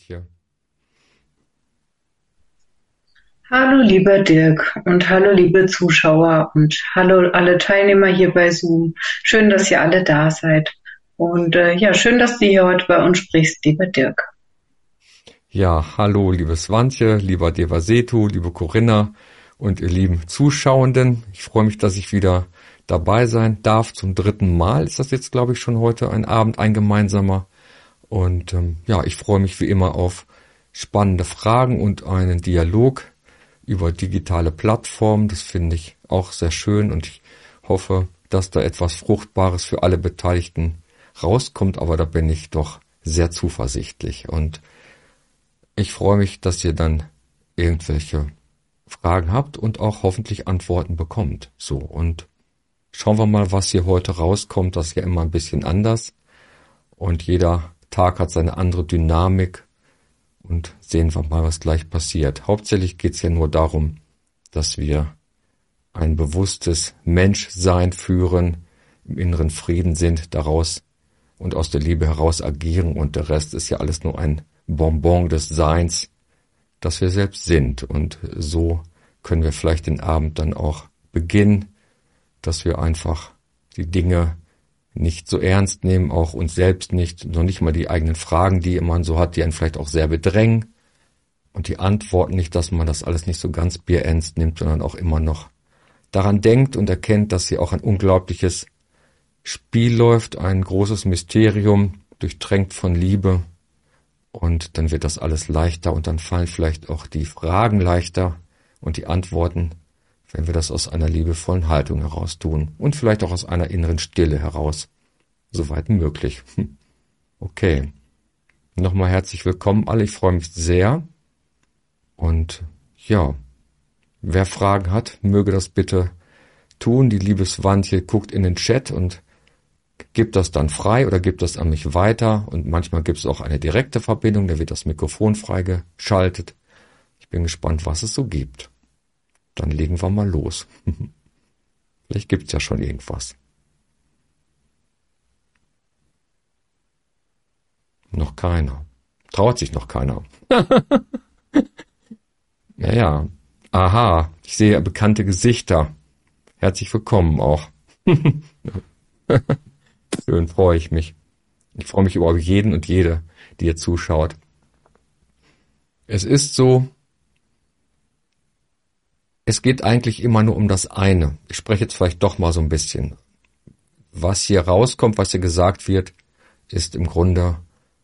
Antje. Hallo lieber Dirk und hallo liebe Zuschauer und hallo alle Teilnehmer hier bei Zoom. Schön, dass ihr alle da seid. Und ja, schön, dass du hier heute bei uns sprichst, lieber Dirk. Ja, hallo, liebe Swantje, lieber Devasetu, liebe Corinna und ihr lieben Zuschauenden. Ich freue mich, dass ich wieder dabei sein darf. Zum dritten Mal ist das jetzt, glaube ich, schon heute ein Abend, ein gemeinsamer. Und ja, ich freue mich wie immer auf spannende Fragen und einen Dialog über digitale Plattformen. Das finde ich auch sehr schön und ich hoffe, dass da etwas Fruchtbares für alle Beteiligten rauskommt. Aber da bin ich doch sehr zuversichtlich. Und ich freue mich, dass ihr dann irgendwelche Fragen habt und auch hoffentlich Antworten bekommt. So, und schauen wir mal, was hier heute rauskommt. Das ist ja immer ein bisschen anders. Und jeder Tag hat seine andere Dynamik. Und sehen wir mal, was gleich passiert. Hauptsächlich geht es ja nur darum, dass wir ein bewusstes Menschsein führen, im inneren Frieden sind, daraus und aus der Liebe heraus agieren. Und der Rest ist ja alles nur ein Bonbon des Seins, das wir selbst sind. Und so können wir vielleicht den Abend dann auch beginnen, dass wir einfach die Dinge nicht so ernst nehmen, auch uns selbst nicht, noch nicht mal die eigenen Fragen, die man so hat, die einen vielleicht auch sehr bedrängen. Und die Antworten nicht, dass man das alles nicht so ganz bierernst nimmt, sondern auch immer noch daran denkt und erkennt, dass hier auch ein unglaubliches Spiel läuft, ein großes Mysterium, durchtränkt von Liebe. Und dann wird das alles leichter und dann fallen vielleicht auch die Fragen leichter und die Antworten, wenn wir das aus einer liebevollen Haltung heraus tun und vielleicht auch aus einer inneren Stille heraus, soweit möglich. Okay, nochmal herzlich willkommen alle, ich freue mich sehr und ja, wer Fragen hat, möge das bitte tun. Die liebe Swantje guckt in den Chat und gibt das dann frei oder gibt das an mich weiter und manchmal gibt es auch eine direkte Verbindung, da wird das Mikrofon freigeschaltet. Ich bin gespannt, was es so gibt. Dann legen wir mal los. Vielleicht gibt's ja schon irgendwas. Noch keiner. Traut sich noch keiner. Naja. Aha, ich sehe bekannte Gesichter. Herzlich willkommen auch. Schön, freue ich mich. Ich freue mich über jeden und jede, die ihr zuschaut. Es ist so, es geht eigentlich immer nur um das eine. Ich spreche jetzt vielleicht doch mal so ein bisschen. Was hier rauskommt, was hier gesagt wird, ist im Grunde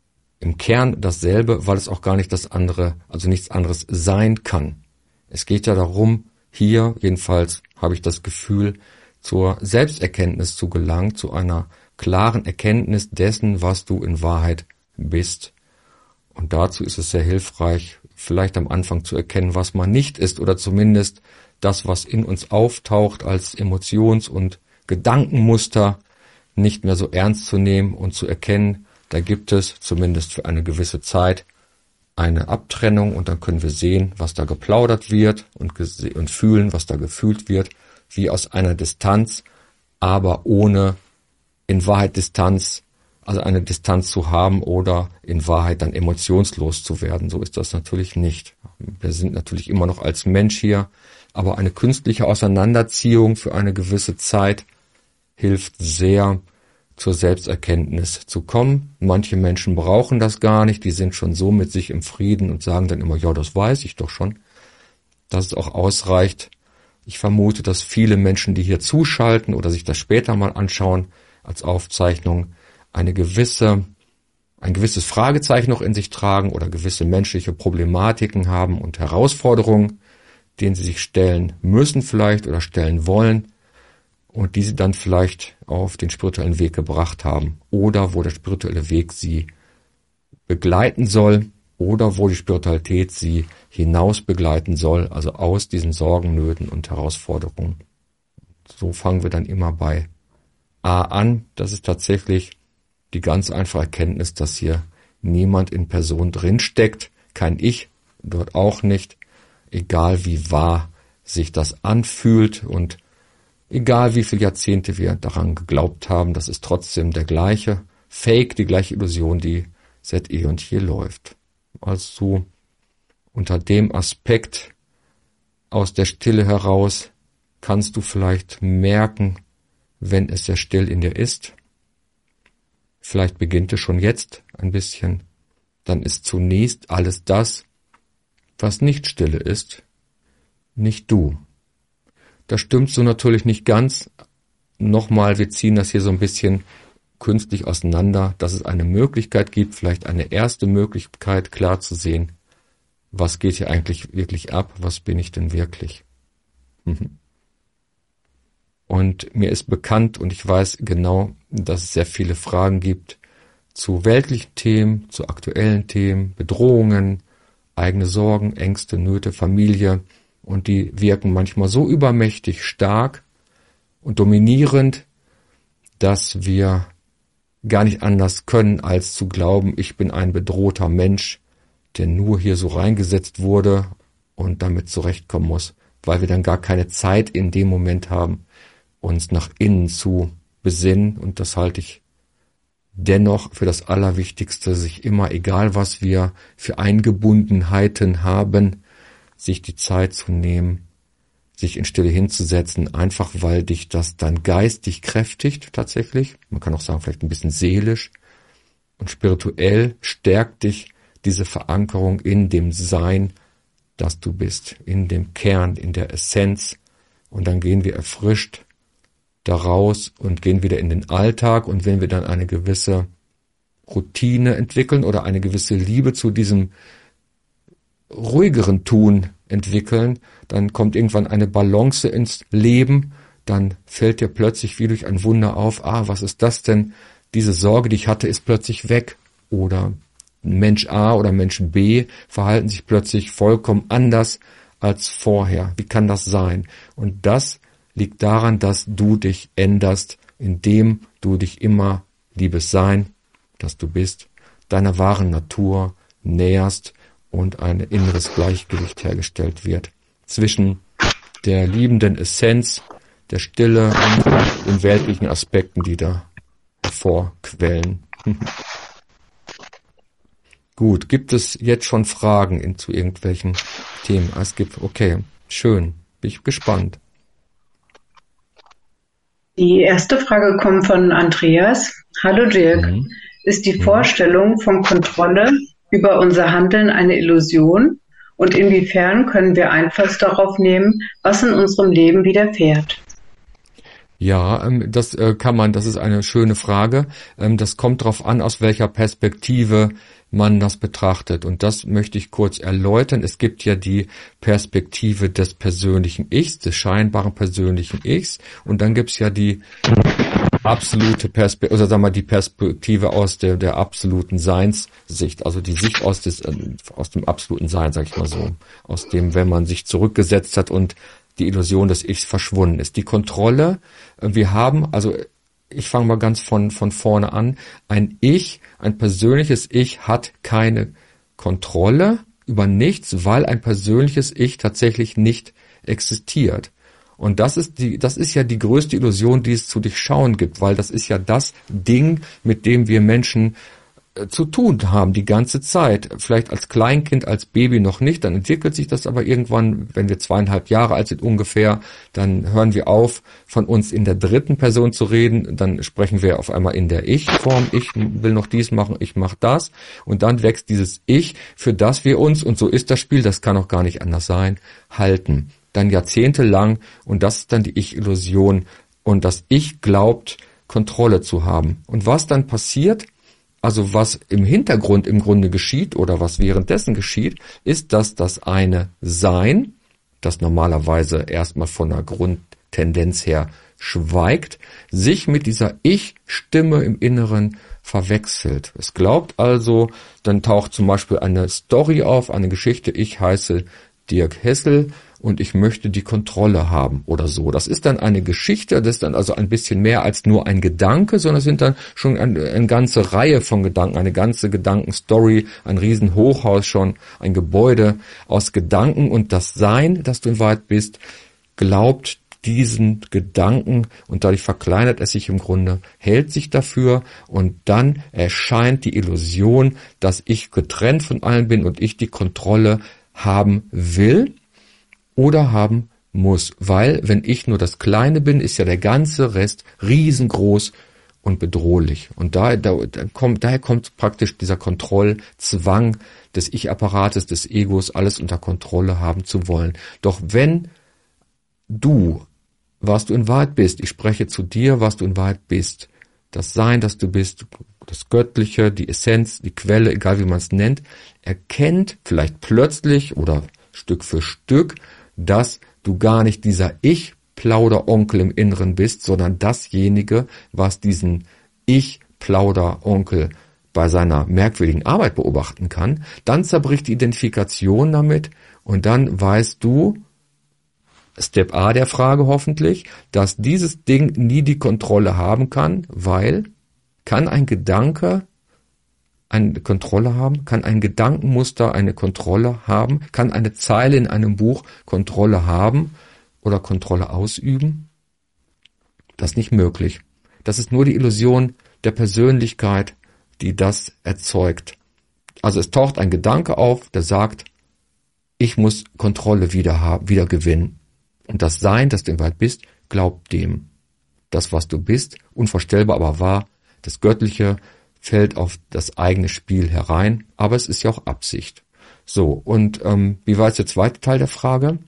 im Kern dasselbe, weil es auch gar nicht das andere, also nichts anderes sein kann. Es geht ja darum, hier, jedenfalls habe ich das Gefühl, zur Selbsterkenntnis zu gelangen, zu einer klaren Erkenntnis dessen, was du in Wahrheit bist. Und dazu ist es sehr hilfreich, vielleicht am Anfang zu erkennen, was man nicht ist oder zumindest das, was in uns auftaucht als Emotions- und Gedankenmuster, nicht mehr so ernst zu nehmen und zu erkennen, da gibt es zumindest für eine gewisse Zeit eine Abtrennung und dann können wir sehen, was da geplaudert wird und fühlen, was da gefühlt wird, wie aus einer Distanz, aber ohne in Wahrheit Distanz, also eine Distanz zu haben oder in Wahrheit dann emotionslos zu werden. So ist das natürlich nicht. Wir sind natürlich immer noch als Mensch hier, aber eine künstliche Auseinanderziehung für eine gewisse Zeit hilft sehr, zur Selbsterkenntnis zu kommen. Manche Menschen brauchen das gar nicht, die sind schon so mit sich im Frieden und sagen dann immer, ja, das weiß ich doch schon, dass es auch ausreicht. Ich vermute, dass viele Menschen, die hier zuschalten oder sich das später mal anschauen als Aufzeichnung, ein gewisses Fragezeichen noch in sich tragen oder gewisse menschliche Problematiken haben und Herausforderungen, denen sie sich stellen müssen vielleicht oder stellen wollen und die sie dann vielleicht auf den spirituellen Weg gebracht haben oder wo der spirituelle Weg sie begleiten soll oder wo die Spiritualität sie hinaus begleiten soll, also aus diesen Sorgen, Nöten und Herausforderungen. So fangen wir dann immer bei A an. Das ist tatsächlich die ganz einfache Erkenntnis, dass hier niemand in Person drinsteckt, kein Ich, dort auch nicht, egal wie wahr sich das anfühlt und egal wie viele Jahrzehnte wir daran geglaubt haben, das ist trotzdem der gleiche Fake, die gleiche Illusion, die seit eh und je läuft. Also unter dem Aspekt aus der Stille heraus kannst du vielleicht merken, wenn es sehr still in dir ist. Vielleicht beginnt es schon jetzt ein bisschen. Dann ist zunächst alles das, was nicht Stille ist, nicht du. Das stimmt so natürlich nicht ganz. Nochmal, wir ziehen das hier so ein bisschen künstlich auseinander, dass es eine Möglichkeit gibt, vielleicht eine erste Möglichkeit, klar zu sehen, was geht hier eigentlich wirklich ab, was bin ich denn wirklich? Und mir ist bekannt und ich weiß genau, dass es sehr viele Fragen gibt zu weltlichen Themen, zu aktuellen Themen, Bedrohungen, eigene Sorgen, Ängste, Nöte, Familie, und die wirken manchmal so übermächtig stark und dominierend, dass wir gar nicht anders können, als zu glauben, ich bin ein bedrohter Mensch, der nur hier so reingesetzt wurde und damit zurechtkommen muss, weil wir dann gar keine Zeit in dem Moment haben, uns nach innen zu besinnen. Und das halte ich dennoch für das Allerwichtigste, sich immer, egal was wir für Eingebundenheiten haben, sich die Zeit zu nehmen, sich in Stille hinzusetzen, einfach weil dich das dann geistig kräftigt tatsächlich. Man kann auch sagen, vielleicht ein bisschen seelisch und spirituell stärkt dich diese Verankerung in dem Sein, das du bist, in dem Kern, in der Essenz. Und dann gehen wir erfrischt daraus und gehen wieder in den Alltag. Und wenn wir dann eine gewisse Routine entwickeln oder eine gewisse Liebe zu diesem ruhigeren Tun entwickeln, dann kommt irgendwann eine Balance ins Leben, dann fällt dir plötzlich wie durch ein Wunder auf, was ist das denn? Diese Sorge, die ich hatte, ist plötzlich weg. Oder Mensch A oder Mensch B verhalten sich plötzlich vollkommen anders als vorher. Wie kann das sein? Und das liegt daran, dass du dich änderst, indem du dich immer, liebes Sein, das du bist, deiner wahren Natur näherst und ein inneres Gleichgewicht hergestellt wird zwischen der liebenden Essenz, der Stille und den weltlichen Aspekten, die da hervorquellen. Gut, gibt es jetzt schon Fragen zu irgendwelchen Themen? Es gibt, okay, schön, bin ich gespannt. Die erste Frage kommt von Andreas. Hallo Dirk, ist die Vorstellung von Kontrolle über unser Handeln eine Illusion? Und inwiefern können wir Einfluss darauf nehmen, was in unserem Leben widerfährt? Ja, das ist eine schöne Frage. Das kommt darauf an, aus welcher Perspektive man das betrachtet. Und das möchte ich kurz erläutern. Es gibt ja die Perspektive des persönlichen Ichs, des scheinbaren persönlichen Ichs. Und dann gibt's ja die absolute Perspektive, oder sagen wir die Perspektive aus der absoluten Seinssicht, also die Sicht aus dem absoluten Sein, sag ich mal so. Aus dem, wenn man sich zurückgesetzt hat und die Illusion des Ichs verschwunden ist. Die Kontrolle, wir haben, also ich fange mal ganz von vorne an, ein persönliches Ich hat keine Kontrolle über nichts, weil ein persönliches Ich tatsächlich nicht existiert. Und das ist ja die größte Illusion, die es zu durchschauen gibt, weil das ist ja das Ding, mit dem wir Menschen zu tun haben die ganze Zeit. Vielleicht als Kleinkind, als Baby noch nicht, dann entwickelt sich das aber irgendwann, wenn wir 2,5 Jahre alt sind ungefähr, dann hören wir auf, von uns in der dritten Person zu reden, dann sprechen wir auf einmal in der Ich-Form, ich will noch dies machen, ich mache das, und dann wächst dieses Ich, für das wir uns, und so ist das Spiel, das kann auch gar nicht anders sein, halten. Dann jahrzehntelang, und das ist dann die Ich-Illusion, und das Ich glaubt, Kontrolle zu haben. Und was dann passiert, also was im Hintergrund im Grunde geschieht oder was währenddessen geschieht, ist, dass das eine Sein, das normalerweise erstmal von der Grundtendenz her schweigt, sich mit dieser Ich-Stimme im Inneren verwechselt. Es glaubt also, dann taucht zum Beispiel eine Story auf, eine Geschichte, ich heiße Dirk Hessel und ich möchte die Kontrolle haben oder so. Das ist dann eine Geschichte, das ist dann also ein bisschen mehr als nur ein Gedanke, sondern es sind dann schon eine ganze Reihe von Gedanken, eine ganze Gedankenstory, ein Riesenhochhaus schon, ein Gebäude aus Gedanken, und das Sein, das du in Wahrheit bist, glaubt, diesen Gedanken und dadurch verkleinert es sich im Grunde, hält sich dafür und dann erscheint die Illusion, dass ich getrennt von allen bin und ich die Kontrolle haben will oder haben muss, weil wenn ich nur das Kleine bin, ist ja der ganze Rest riesengroß und bedrohlich. Und daher kommt praktisch dieser Kontrollzwang des Ich-Apparates, des Egos, alles unter Kontrolle haben zu wollen. Doch wenn du, was du in Wahrheit bist, ich spreche zu dir, was du in Wahrheit bist, das Sein, das du bist, das Göttliche, die Essenz, die Quelle, egal wie man es nennt, erkennt vielleicht plötzlich oder Stück für Stück, dass du gar nicht dieser Ich-Plauderonkel im Inneren bist, sondern dasjenige, was diesen Ich-Plauderonkel bei seiner merkwürdigen Arbeit beobachten kann, dann zerbricht die Identifikation damit und dann weißt du, Step A der Frage hoffentlich, dass dieses Ding nie die Kontrolle haben kann, weil kann ein Gedanke eine Kontrolle haben? Kann ein Gedankenmuster eine Kontrolle haben? Kann eine Zeile in einem Buch Kontrolle haben oder Kontrolle ausüben? Das ist nicht möglich. Das ist nur die Illusion der Persönlichkeit, die das erzeugt. Also es taucht ein Gedanke auf, der sagt, ich muss Kontrolle wieder gewinnen. Und das Sein, das du in Wahrheit bist, glaubt dem. Das, was du bist, unvorstellbar aber wahr, das Göttliche fällt auf das eigene Spiel herein, aber es ist ja auch Absicht. So, und wie war jetzt der zweite Teil der Frage?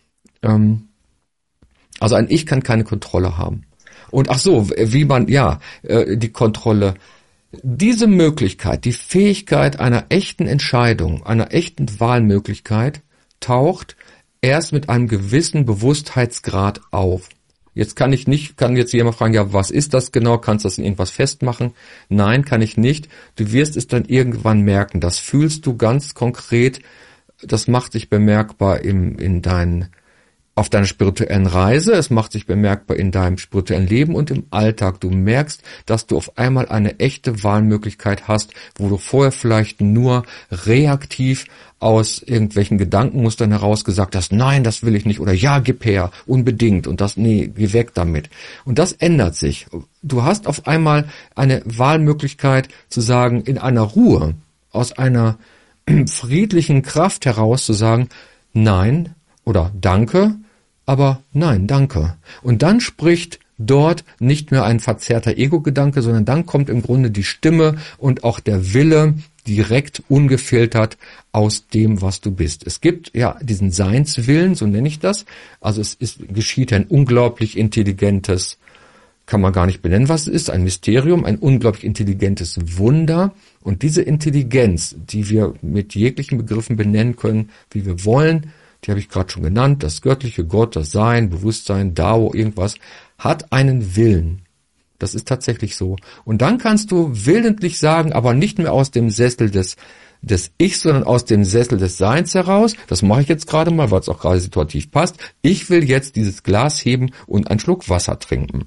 Also ein Ich kann keine Kontrolle haben. Und ach so, wie man, die Kontrolle, diese Möglichkeit, die Fähigkeit einer echten Entscheidung, einer echten Wahlmöglichkeit taucht erst mit einem gewissen Bewusstheitsgrad auf. Jetzt kann jetzt jemand fragen, ja, was ist das genau? Kannst du das in irgendwas festmachen? Nein, kann ich nicht. Du wirst es dann irgendwann merken. Das fühlst du ganz konkret. Das macht sich bemerkbar auf deiner spirituellen Reise. Es macht sich bemerkbar in deinem spirituellen Leben und im Alltag. Du merkst, dass du auf einmal eine echte Wahlmöglichkeit hast, wo du vorher vielleicht nur reaktiv aus irgendwelchen Gedankenmustern heraus gesagt hast, nein, das will ich nicht oder ja, gib her, unbedingt und das, nee, geh weg damit. Und das ändert sich. Du hast auf einmal eine Wahlmöglichkeit zu sagen, in einer Ruhe, aus einer friedlichen Kraft heraus zu sagen, nein oder danke, aber nein, danke. Und dann spricht dort nicht mehr ein verzerrter Ego-Gedanke, sondern dann kommt im Grunde die Stimme und auch der Wille direkt ungefiltert aus dem, was du bist. Es gibt ja diesen Seinswillen, so nenne ich das. Also geschieht ein unglaublich intelligentes, kann man gar nicht benennen, was es ist, ein Mysterium, ein unglaublich intelligentes Wunder. Und diese Intelligenz, die wir mit jeglichen Begriffen benennen können, wie wir wollen, die habe ich gerade schon genannt, das göttliche Gott, das Sein, Bewusstsein, Dao, irgendwas, hat einen Willen. Das ist tatsächlich so. Und dann kannst du willentlich sagen, aber nicht mehr aus dem Sessel des Ichs, sondern aus dem Sessel des Seins heraus. Das mache ich jetzt gerade mal, weil es auch gerade situativ passt. Ich will jetzt dieses Glas heben und einen Schluck Wasser trinken.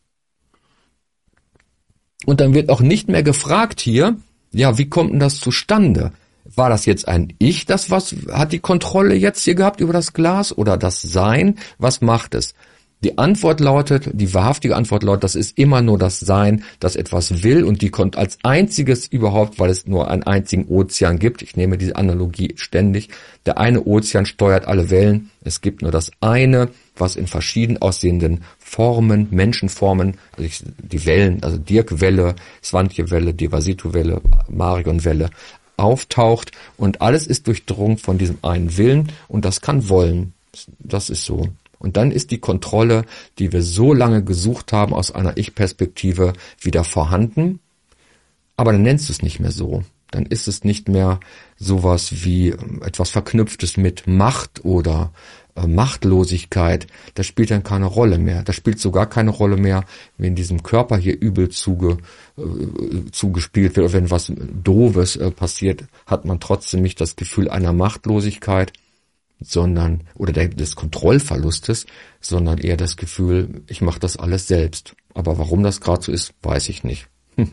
Und dann wird auch nicht mehr gefragt hier, ja, wie kommt denn das zustande? War das jetzt ein Ich, hat die Kontrolle jetzt hier gehabt über das Glas oder das Sein? Was macht es? Die wahrhaftige Antwort lautet, das ist immer nur das Sein, das etwas will und die kommt als einziges überhaupt, weil es nur einen einzigen Ozean gibt. Ich nehme diese Analogie ständig. Der eine Ozean steuert alle Wellen. Es gibt nur das eine, was in verschieden aussehenden Formen, Menschenformen, also die Wellen, also Dirk-Welle, Swantje-Welle, Devasitu-Welle, Marion-Welle, auftaucht und alles ist durchdrungen von diesem einen Willen und das kann wollen. Das ist so. Und dann ist die Kontrolle, die wir so lange gesucht haben aus einer Ich-Perspektive, wieder vorhanden. Aber dann nennst du es nicht mehr so. Dann ist es nicht mehr sowas wie etwas Verknüpftes mit Macht oder Machtlosigkeit. Das spielt dann keine Rolle mehr. Das spielt sogar keine Rolle mehr, wenn diesem Körper hier übel zugespielt wird oder wenn was Doofes passiert, hat man trotzdem nicht das Gefühl einer Machtlosigkeit, oder des Kontrollverlustes, sondern eher das Gefühl, ich mache das alles selbst. Aber warum das gerade so ist, weiß ich nicht.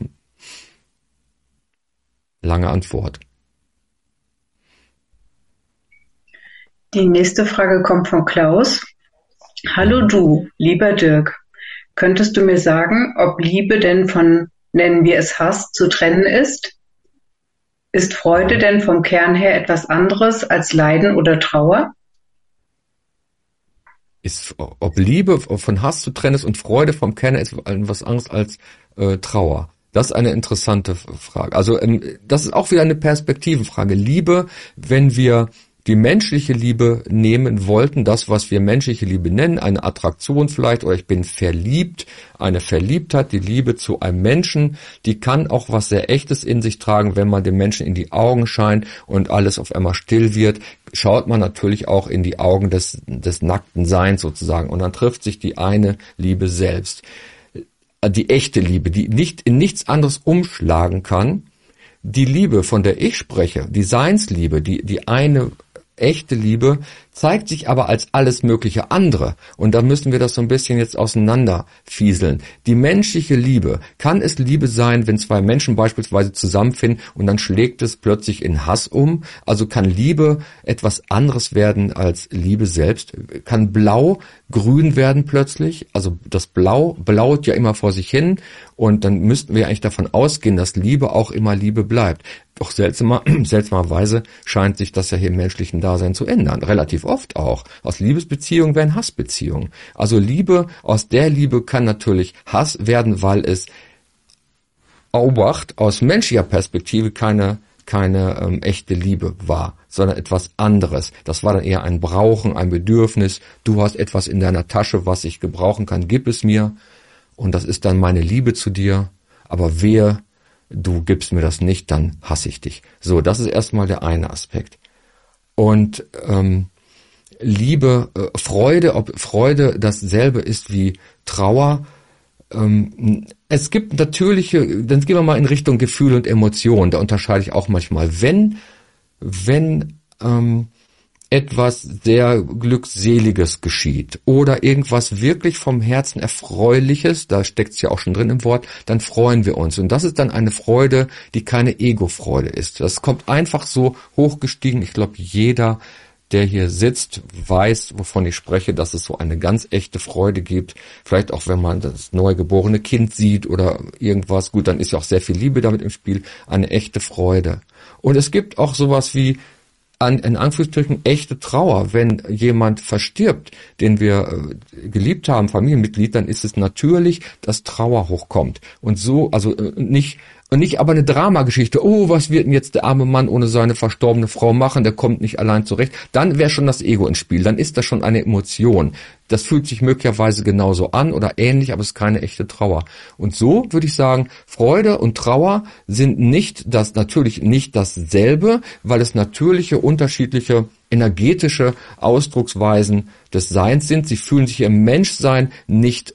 Lange Antwort. Die nächste Frage kommt von Klaus. Hallo du, lieber Dirk. Könntest du mir sagen, ob Liebe denn von, nennen wir es Hass, zu trennen ist? Ist Freude denn vom Kern her etwas anderes als Leiden oder Trauer? Ob Liebe von Hass zu trennen ist und Freude vom Kern ist was anderes als Trauer. Das ist eine interessante Frage. Also das ist auch wieder eine Perspektivenfrage. Liebe, wenn wir die menschliche Liebe nehmen wollten, das, was wir menschliche Liebe nennen, eine Attraktion vielleicht, oder ich bin verliebt, eine Verliebtheit, die Liebe zu einem Menschen, die kann auch was sehr Echtes in sich tragen, wenn man dem Menschen in die Augen scheint und alles auf einmal still wird, schaut man natürlich auch in die Augen des nackten Seins sozusagen und dann trifft sich die eine Liebe selbst. Die echte Liebe, die nicht in nichts anderes umschlagen kann. Die Liebe, von der ich spreche, die Seinsliebe, die eine echte Liebe, zeigt sich aber als alles mögliche andere. Und da müssen wir das so ein bisschen jetzt auseinanderfieseln. Die menschliche Liebe, kann es Liebe sein, wenn zwei Menschen beispielsweise zusammenfinden und dann schlägt es plötzlich in Hass um? Also kann Liebe etwas anderes werden als Liebe selbst? Kann Blau grün werden plötzlich? Also das Blau blaut ja immer vor sich hin und dann müssten wir eigentlich davon ausgehen, dass Liebe auch immer Liebe bleibt. Doch seltsamerweise scheint sich das ja hier im menschlichen Dasein zu ändern. Relativ oft auch. Aus Liebesbeziehungen werden Hassbeziehungen. Also Liebe, aus der Liebe kann natürlich Hass werden, weil es aus menschlicher Perspektive keine echte Liebe war, sondern etwas anderes. Das war dann eher ein Brauchen, ein Bedürfnis. Du hast etwas in deiner Tasche, was ich gebrauchen kann, gib es mir. Und das ist dann meine Liebe zu dir. Aber wehe, du gibst mir das nicht, dann hasse ich dich. So, das ist erstmal der eine Aspekt. Und Liebe, Freude, ob Freude dasselbe ist wie Trauer. Es gibt natürliche, dann gehen wir mal in Richtung Gefühl und Emotion. Da unterscheide ich auch manchmal. Wenn etwas sehr Glückseliges geschieht oder irgendwas wirklich vom Herzen Erfreuliches, da steckt es ja auch schon drin im Wort, dann freuen wir uns. Und das ist dann eine Freude, die keine Ego-Freude ist. Das kommt einfach so hochgestiegen. Ich glaube, jeder, der hier sitzt, weiß, wovon ich spreche, dass es so eine ganz echte Freude gibt. Vielleicht auch, wenn man das neugeborene Kind sieht oder irgendwas. Gut, dann ist ja auch sehr viel Liebe damit im Spiel. Eine echte Freude. Und es gibt auch sowas wie in Anführungsstrichen echte Trauer. Wenn jemand verstirbt, den wir geliebt haben, Familienmitglied, dann ist es natürlich, dass Trauer hochkommt. Und so, also nicht aber eine Dramageschichte. Oh, was wird denn jetzt der arme Mann ohne seine verstorbene Frau machen? Der kommt nicht allein zurecht. Dann wäre schon das Ego ins Spiel. Dann ist das schon eine Emotion. Das fühlt sich möglicherweise genauso an oder ähnlich, aber es ist keine echte Trauer. Und so würde ich sagen, Freude und Trauer sind natürlich nicht dasselbe, weil es natürliche, unterschiedliche energetische Ausdrucksweisen des Seins sind. Sie fühlen sich im Menschsein nicht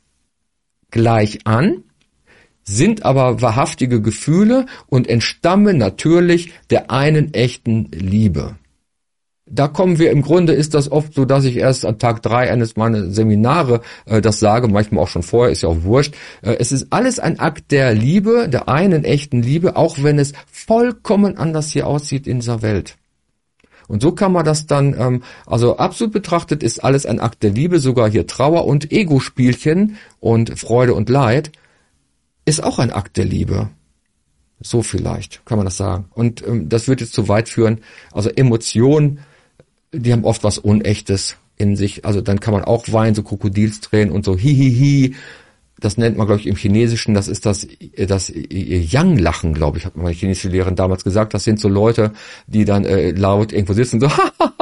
gleich an, sind aber wahrhaftige Gefühle und entstammen natürlich der einen echten Liebe. Da kommen wir, im Grunde ist das oft so, dass ich erst an Tag 3 eines meiner Seminare das sage, manchmal auch schon vorher, ist ja auch wurscht. Es ist alles ein Akt der Liebe, der einen echten Liebe, auch wenn es vollkommen anders hier aussieht in dieser Welt. Und so kann man das dann, also absolut betrachtet ist alles ein Akt der Liebe, sogar hier Trauer und Ego-Spielchen und Freude und Leid ist auch ein Akt der Liebe. So vielleicht, kann man das sagen. Und das wird jetzt zu weit führen. Also Emotionen, die haben oft was Unechtes in sich. Also dann kann man auch weinen, so Krokodilstränen und so hihihi. Das nennt man, glaube ich, im Chinesischen, das ist das Yang-Lachen, glaube ich, hat meine chinesische Lehrerin damals gesagt. Das sind so Leute, die dann laut irgendwo sitzen, so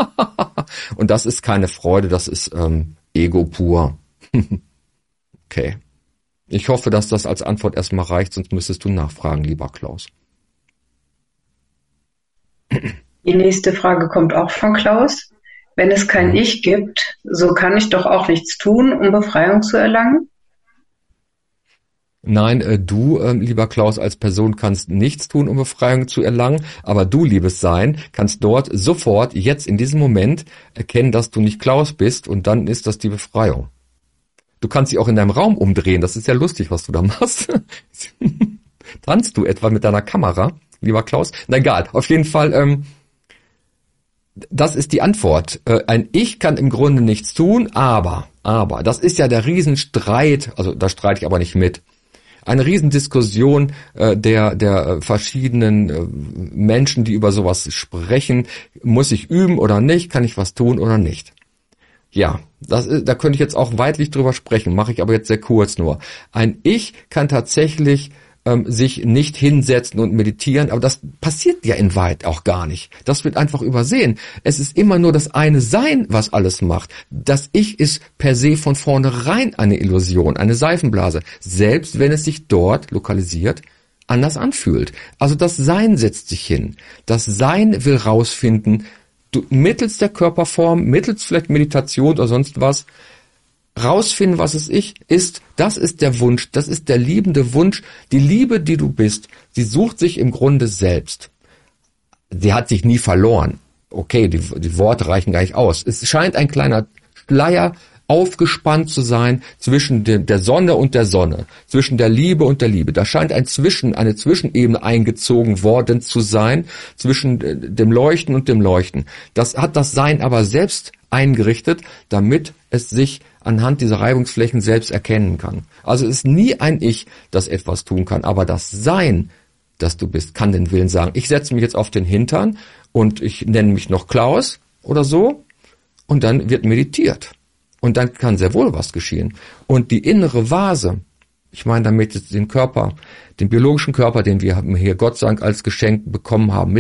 und das ist keine Freude, das ist Ego pur. Okay. Ich hoffe, dass das als Antwort erstmal reicht, sonst müsstest du nachfragen, lieber Klaus. Die nächste Frage kommt auch von Klaus. Wenn es kein Ich gibt, so kann ich doch auch nichts tun, um Befreiung zu erlangen? Nein, du, lieber Klaus, als Person kannst nichts tun, um Befreiung zu erlangen, aber du, liebes Sein, kannst dort sofort, jetzt in diesem Moment, erkennen, dass du nicht Klaus bist und dann ist das die Befreiung. Du kannst dich auch in deinem Raum umdrehen. Das ist ja lustig, was du da machst. Tanzt du etwa mit deiner Kamera, lieber Klaus? Na egal, auf jeden Fall, das ist die Antwort. Ein Ich kann im Grunde nichts tun, aber, das ist ja der Riesenstreit, also da streite ich aber nicht mit. Eine Riesendiskussion der verschiedenen Menschen, die über sowas sprechen. Muss ich üben oder nicht? Kann ich was tun oder nicht? Ja, da könnte ich jetzt auch weitlich drüber sprechen, mache ich aber jetzt sehr kurz nur. Ein Ich kann tatsächlich sich nicht hinsetzen und meditieren, aber das passiert ja in Wahrheit auch gar nicht. Das wird einfach übersehen. Es ist immer nur das eine Sein, was alles macht. Das Ich ist per se von vornherein eine Illusion, eine Seifenblase, selbst wenn es sich dort lokalisiert anders anfühlt. Also das Sein setzt sich hin. Das Sein will rausfinden, mittels der Körperform, mittels vielleicht Meditation oder sonst was, rausfinden, was es ist, das ist der Wunsch, das ist der liebende Wunsch. Die Liebe, die du bist, sie sucht sich im Grunde selbst. Sie hat sich nie verloren. Okay, die Worte reichen gar nicht aus. Es scheint ein kleiner Schleier aufgespannt zu sein zwischen der Sonne und der Sonne, zwischen der Liebe und der Liebe. Da scheint eine Zwischenebene eingezogen worden zu sein, zwischen dem Leuchten und dem Leuchten. Das hat das Sein aber selbst eingerichtet, damit es sich anhand dieser Reibungsflächen selbst erkennen kann. Also es ist nie ein Ich, das etwas tun kann, aber das Sein, das du bist, kann den Willen sagen, ich setze mich jetzt auf den Hintern und ich nenne mich noch Klaus oder so und dann wird meditiert. Und dann kann sehr wohl was geschehen. Und die innere Vase, ich meine damit jetzt den Körper, den biologischen Körper, den wir hier Gott sei Dank als Geschenk mitbekommen haben,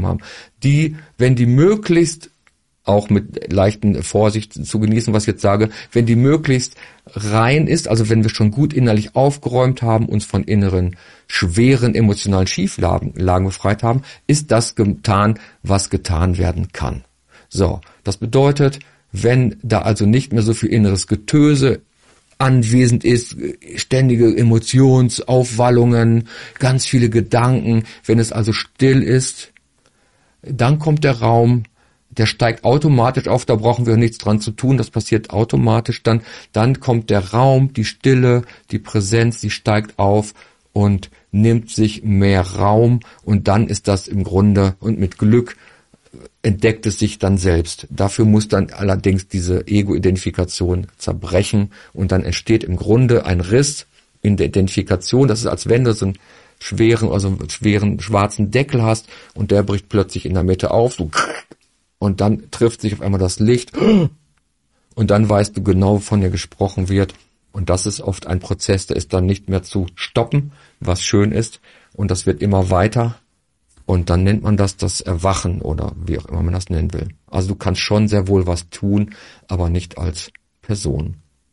die, wenn die möglichst, auch mit leichten Vorsicht zu genießen, was ich jetzt sage, wenn die möglichst rein ist, also wenn wir schon gut innerlich aufgeräumt haben, uns von inneren, schweren emotionalen Schieflagen befreit haben, ist das getan, was getan werden kann. So, das bedeutet, wenn da also nicht mehr so viel inneres Getöse anwesend ist, ständige Emotionsaufwallungen, ganz viele Gedanken, wenn es also still ist, dann kommt der Raum, der steigt automatisch auf, da brauchen wir nichts dran zu tun, das passiert automatisch dann kommt der Raum, die Stille, die Präsenz, die steigt auf und nimmt sich mehr Raum und dann ist das im Grunde und mit Glück entdeckt es sich dann selbst. Dafür muss dann allerdings diese Ego-Identifikation zerbrechen und dann entsteht im Grunde ein Riss in der Identifikation. Das ist, als wenn du so einen schweren schwarzen Deckel hast und der bricht plötzlich in der Mitte auf, so, und dann trifft sich auf einmal das Licht und dann weißt du genau, wovon hier gesprochen wird. Und das ist oft ein Prozess, der ist dann nicht mehr zu stoppen, was schön ist, und das wird immer weiter. Und dann nennt man das Erwachen oder wie auch immer man das nennen will. Also du kannst schon sehr wohl was tun, aber nicht als Person.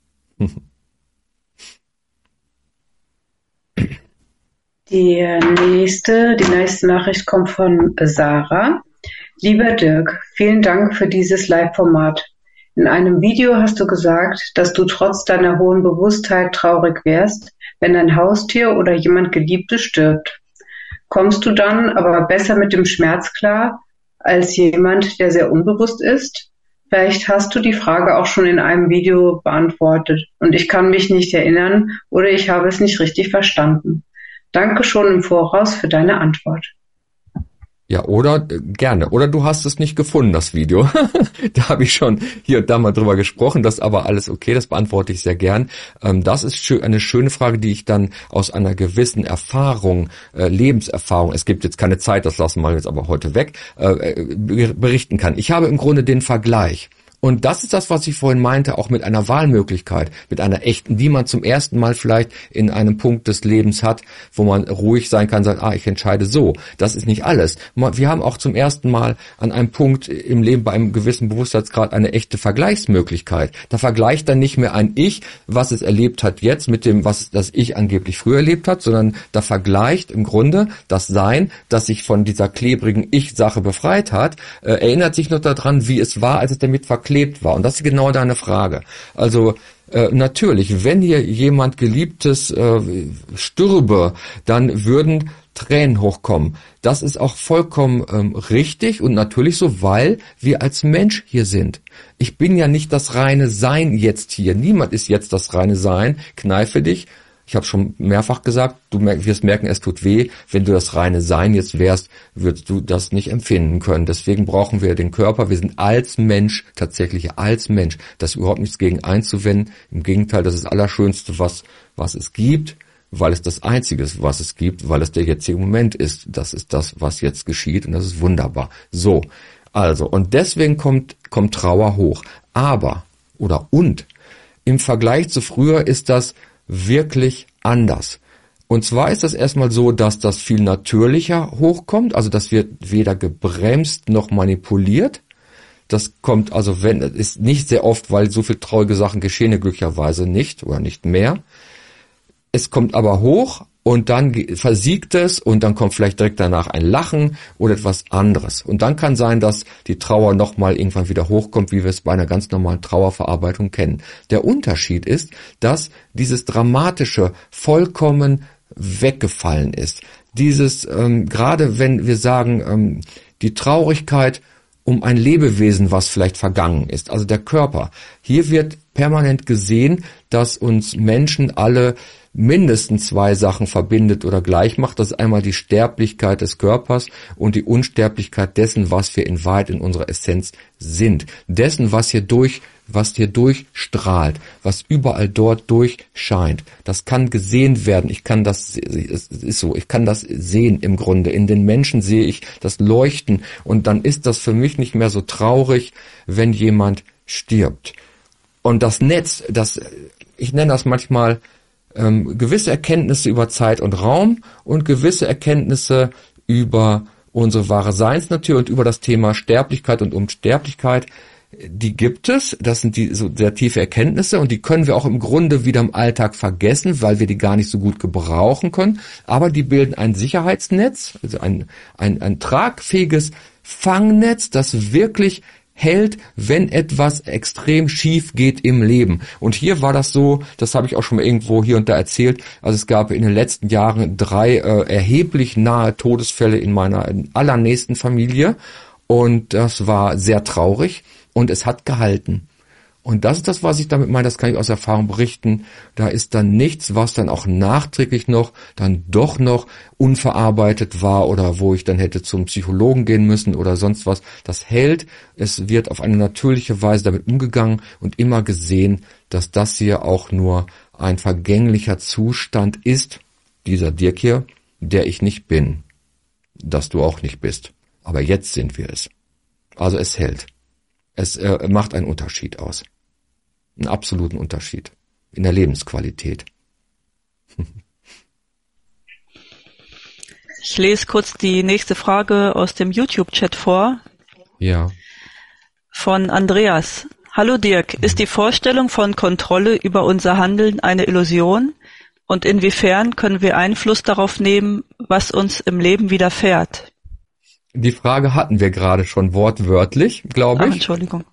Die nächste Nachricht kommt von Sarah. Lieber Dirk, vielen Dank für dieses Live-Format. In einem Video hast du gesagt, dass du trotz deiner hohen Bewusstheit traurig wärst, wenn ein Haustier oder jemand Geliebtes stirbt. Kommst du dann aber besser mit dem Schmerz klar als jemand, der sehr unbewusst ist? Vielleicht hast du die Frage auch schon in einem Video beantwortet und ich kann mich nicht erinnern oder ich habe es nicht richtig verstanden. Danke schon im Voraus für deine Antwort. Ja, oder gerne. Oder du hast es nicht gefunden, das Video. Da habe ich schon hier und da mal drüber gesprochen. Das ist aber alles okay, das beantworte ich sehr gern. Das ist eine schöne Frage, die ich dann aus einer gewissen Erfahrung, Lebenserfahrung, es gibt jetzt keine Zeit, das lassen wir jetzt aber heute weg, berichten kann. Ich habe im Grunde den Vergleich. Und das ist das, was ich vorhin meinte, auch mit einer Wahlmöglichkeit, mit einer echten, die man zum ersten Mal vielleicht in einem Punkt des Lebens hat, wo man ruhig sein kann, sagen, ich entscheide so. Das ist nicht alles. Wir haben auch zum ersten Mal an einem Punkt im Leben bei einem gewissen Bewusstseinsgrad eine echte Vergleichsmöglichkeit. Da vergleicht dann nicht mehr ein Ich, was es erlebt hat jetzt, mit dem, was das Ich angeblich früher erlebt hat, sondern da vergleicht im Grunde das Sein, das sich von dieser klebrigen Ich-Sache befreit hat, erinnert sich noch daran, wie es war, als es damit verklebt war. Und das ist genau deine Frage. Also natürlich, wenn hier jemand Geliebtes stürbe, dann würden Tränen hochkommen. Das ist auch vollkommen richtig und natürlich so, weil wir als Mensch hier sind. Ich bin ja nicht das reine Sein jetzt hier. Niemand ist jetzt das reine Sein. Kneife dich. Ich habe schon mehrfach gesagt, du wirst merken, es tut weh. Wenn du das reine Sein jetzt wärst, würdest du das nicht empfinden können. Deswegen brauchen wir den Körper. Wir sind als Mensch, tatsächlich als Mensch. Da ist überhaupt nichts gegen einzuwenden. Im Gegenteil, das ist das Allerschönste, was es gibt, weil es das Einzige ist, was es gibt, weil es der jetzige Moment ist. Das ist das, was jetzt geschieht und das ist wunderbar. So, also, und deswegen kommt Trauer hoch. Im Vergleich zu früher ist das wirklich anders. Und zwar ist das erstmal so, dass das viel natürlicher hochkommt, also das wird weder gebremst noch manipuliert. Das kommt also, ist nicht sehr oft, weil so viel traurige Sachen geschehen, glücklicherweise nicht oder nicht mehr. Es kommt aber hoch und dann versiegt es und dann kommt vielleicht direkt danach ein Lachen oder etwas anderes. Und dann kann sein, dass die Trauer nochmal irgendwann wieder hochkommt, wie wir es bei einer ganz normalen Trauerverarbeitung kennen. Der Unterschied ist, dass dieses Dramatische vollkommen weggefallen ist. Gerade wenn wir sagen, die Traurigkeit um ein Lebewesen, was vielleicht vergangen ist, also der Körper. Hier wird permanent gesehen, dass uns Menschen alle mindestens zwei Sachen verbindet oder gleich macht. Das ist einmal die Sterblichkeit des Körpers und die Unsterblichkeit dessen, was wir in Wahrheit in unserer Essenz sind. Dessen, was hier durchstrahlt, was überall dort durchscheint. Das kann gesehen werden. Ich kann das sehen im Grunde. In den Menschen sehe ich das Leuchten und dann ist das für mich nicht mehr so traurig, wenn jemand stirbt. Und das Netz, ich nenne das manchmal gewisse Erkenntnisse über Zeit und Raum und gewisse Erkenntnisse über unsere wahre Seinsnatur und über das Thema Sterblichkeit und Unsterblichkeit. Die gibt es, das sind die so sehr tiefe Erkenntnisse und die können wir auch im Grunde wieder im Alltag vergessen, weil wir die gar nicht so gut gebrauchen können, aber die bilden ein Sicherheitsnetz, also ein tragfähiges Fangnetz, das wirklich hält, wenn etwas extrem schief geht im Leben. Und hier war das so, das habe ich auch schon mal irgendwo hier und da erzählt, also es gab in den letzten Jahren 3 erheblich nahe Todesfälle in meiner allernächsten Familie und das war sehr traurig und es hat gehalten. Und das ist das, was ich damit meine, das kann ich aus Erfahrung berichten. Da ist dann nichts, was dann auch nachträglich dann doch noch unverarbeitet war oder wo ich dann hätte zum Psychologen gehen müssen oder sonst was. Das hält, es wird auf eine natürliche Weise damit umgegangen und immer gesehen, dass das hier auch nur ein vergänglicher Zustand ist, dieser Dirk hier, der ich nicht bin, dass du auch nicht bist. Aber jetzt sind wir es. Also es hält. Es macht einen Unterschied aus. Einen absoluten Unterschied in der Lebensqualität. Ich lese kurz die nächste Frage aus dem YouTube-Chat vor. Ja. Von Andreas. Hallo Dirk, ist die Vorstellung von Kontrolle über unser Handeln eine Illusion? Und inwiefern können wir Einfluss darauf nehmen, was uns im Leben widerfährt? Die Frage hatten wir gerade schon wortwörtlich, glaube ich. Entschuldigung.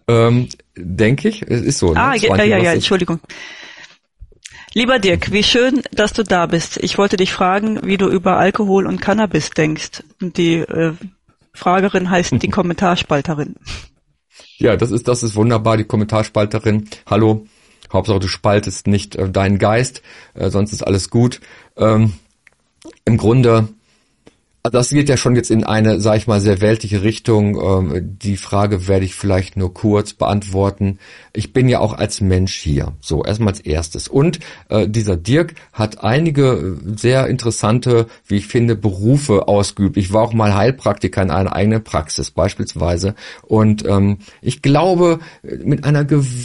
Denke ich, es ist so. Ja, Entschuldigung. Lieber Dirk, wie schön, dass du da bist. Ich wollte dich fragen, wie du über Alkohol und Cannabis denkst. Und die Fragerin heißt die Kommentarspalterin. Ja, das ist wunderbar, die Kommentarspalterin. Hallo, Hauptsache du spaltest nicht deinen Geist, sonst ist alles gut. Im Grunde, das geht ja schon jetzt in eine, sag ich mal, sehr weltliche Richtung. Die Frage werde ich vielleicht nur kurz beantworten. Ich bin ja auch als Mensch hier. So, erstmal als erstes. Und dieser Dirk hat einige sehr interessante, wie ich finde, Berufe ausgeübt. Ich war auch mal Heilpraktiker in einer eigenen Praxis beispielsweise. Und ich glaube, mit einer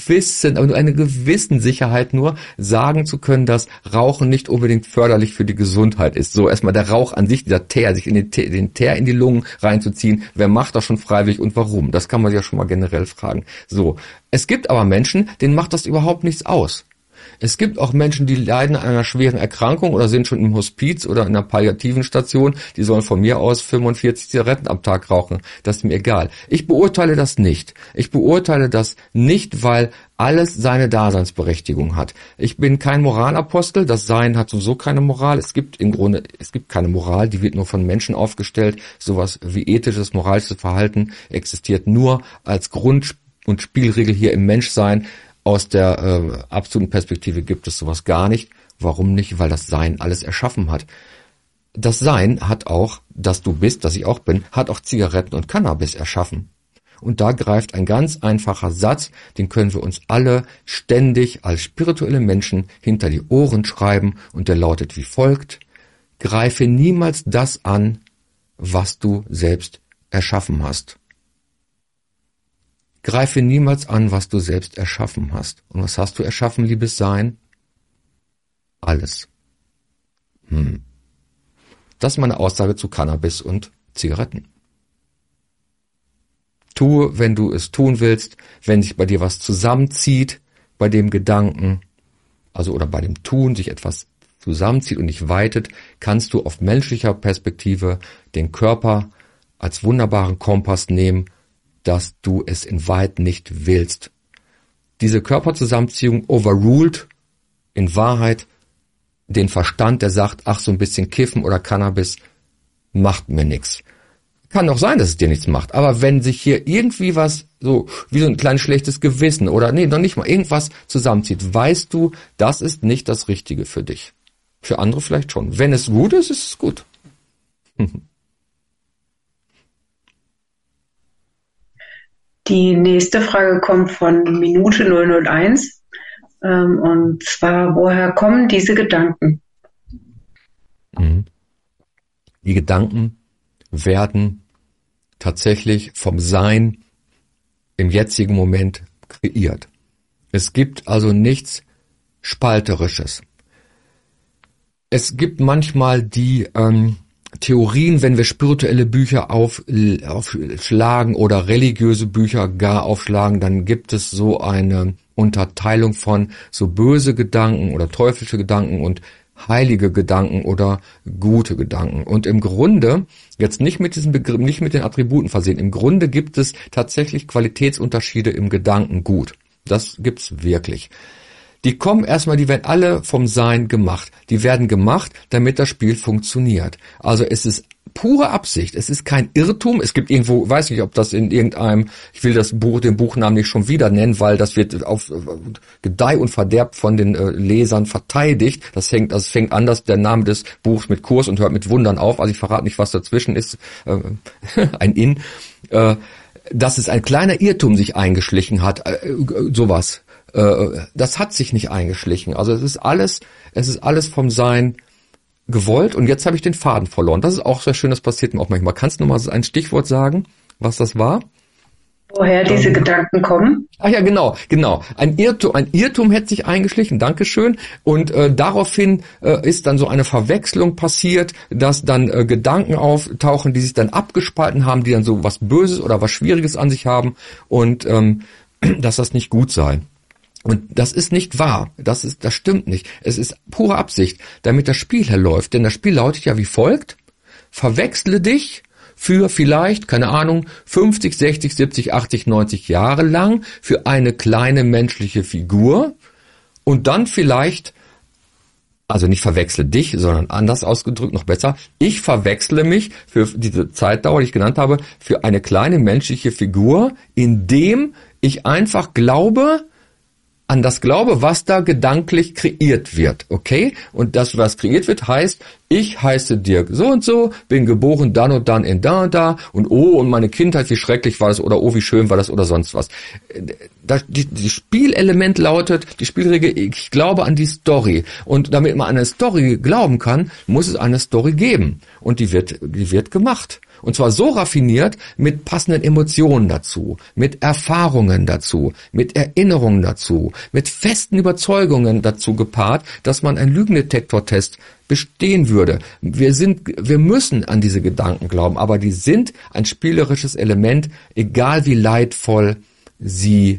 gewissen Sicherheit nur sagen zu können, dass Rauchen nicht unbedingt förderlich für die Gesundheit ist. So, erstmal der Rauch an sich, dieser Teer, sich in den Teer in die Lungen reinzuziehen. Wer macht das schon freiwillig und warum? Das kann man sich ja schon mal generell fragen. So. Es gibt aber Menschen, denen macht das überhaupt nichts aus. Es gibt auch Menschen, die leiden an einer schweren Erkrankung oder sind schon im Hospiz oder in einer palliativen Station. Die sollen von mir aus 45 Zigaretten am Tag rauchen. Das ist mir egal. Ich beurteile das nicht. Ich beurteile das nicht, weil alles seine Daseinsberechtigung hat. Ich bin kein Moralapostel. Das Sein hat sowieso keine Moral. Es gibt keine Moral. Die wird nur von Menschen aufgestellt. Sowas wie ethisches, moralisches Verhalten existiert nur als Grund und Spielregel hier im Menschsein. Aus der absoluten Perspektive gibt es sowas gar nicht. Warum nicht? Weil das Sein alles erschaffen hat. Das Sein hat auch, dass du bist, dass ich auch bin, hat auch Zigaretten und Cannabis erschaffen. Und da greift ein ganz einfacher Satz, den können wir uns alle ständig als spirituelle Menschen hinter die Ohren schreiben und der lautet wie folgt: Greife niemals das an, was du selbst erschaffen hast. Greife niemals an, was du selbst erschaffen hast. Und was hast du erschaffen, liebes Sein? Alles. Das ist meine Aussage zu Cannabis und Zigaretten. Tue, wenn du es tun willst, wenn sich bei dir was zusammenzieht, bei dem Gedanken, also oder bei dem Tun sich etwas zusammenzieht und nicht weitet, kannst du auf menschlicher Perspektive den Körper als wunderbaren Kompass nehmen, dass du es in weit nicht willst. Diese Körperzusammenziehung overruled in Wahrheit den Verstand, der sagt, ach, so ein bisschen Kiffen oder Cannabis macht mir nichts. Kann auch sein, dass es dir nichts macht, aber wenn sich hier irgendwie was, so wie so ein kleines schlechtes Gewissen oder nee, noch nicht mal irgendwas zusammenzieht, weißt du, das ist nicht das Richtige für dich. Für andere vielleicht schon. Wenn es gut ist, ist es gut. Die nächste Frage kommt von Minute 001. Und zwar, woher kommen diese Gedanken? Die Gedanken werden tatsächlich vom Sein im jetzigen Moment kreiert. Es gibt also nichts Spalterisches. Es gibt manchmal die Theorien, wenn wir spirituelle Bücher aufschlagen oder religiöse Bücher gar aufschlagen, dann gibt es so eine Unterteilung von so böse Gedanken oder teuflische Gedanken und heilige Gedanken oder gute Gedanken. Und im Grunde, jetzt nicht mit diesem Begriff, nicht mit den Attributen versehen, im Grunde gibt es tatsächlich Qualitätsunterschiede im Gedankengut. Das gibt's wirklich. Die kommen erstmal, die werden alle vom Sein gemacht. Die werden gemacht, damit das Spiel funktioniert. Also es ist pure Absicht. Es ist kein Irrtum. Es gibt irgendwo, weiß nicht, ob das in irgendeinem, ich will den Buchnamen nicht schon wieder nennen, weil das wird auf Gedeih und Verderb von den Lesern verteidigt. Das fängt an, dass der Name des Buchs mit Kurs und hört mit Wundern auf. Also ich verrate nicht, was dazwischen ist. Ein dass es ein kleiner Irrtum sich eingeschlichen hat. Sowas. Das hat sich nicht eingeschlichen. Also es ist alles vom Sein gewollt und jetzt habe ich den Faden verloren. Das ist auch sehr schön, das passiert mir auch manchmal. Kannst du noch mal ein Stichwort sagen, was das war? Woher diese Gedanken kommen? Ach ja, genau. Ein Irrtum hätte sich eingeschlichen, Dankeschön. Und daraufhin ist dann so eine Verwechslung passiert, dass dann Gedanken auftauchen, die sich dann abgespalten haben, die dann so was Böses oder was Schwieriges an sich haben und dass das nicht gut sei. Und das ist nicht wahr. Das stimmt nicht. Es ist pure Absicht, damit das Spiel herläuft. Denn das Spiel lautet ja wie folgt: Verwechsle dich für vielleicht, keine Ahnung, 50, 60, 70, 80, 90 Jahre lang für eine kleine menschliche Figur und dann vielleicht, also nicht verwechsle dich, sondern anders ausgedrückt, noch besser, ich verwechsle mich für diese Zeitdauer, die ich genannt habe, für eine kleine menschliche Figur, indem ich einfach an das Glaube, was da gedanklich kreiert wird, okay? Und das, was kreiert wird, heißt, ich heiße Dirk so und so, bin geboren dann und dann in da und da und oh, und meine Kindheit, wie schrecklich war das oder oh, wie schön war das oder sonst was. Die Spielelement lautet, die Spielregel, ich glaube an die Story. Und damit man an eine Story glauben kann, muss es eine Story geben. Und die wird gemacht. Und zwar so raffiniert mit passenden Emotionen dazu, mit Erfahrungen dazu, mit Erinnerungen dazu, mit festen Überzeugungen dazu gepaart, dass man einen Lügendetektortest bestehen würde. Wir müssen an diese Gedanken glauben, aber die sind ein spielerisches Element, egal wie leidvoll sie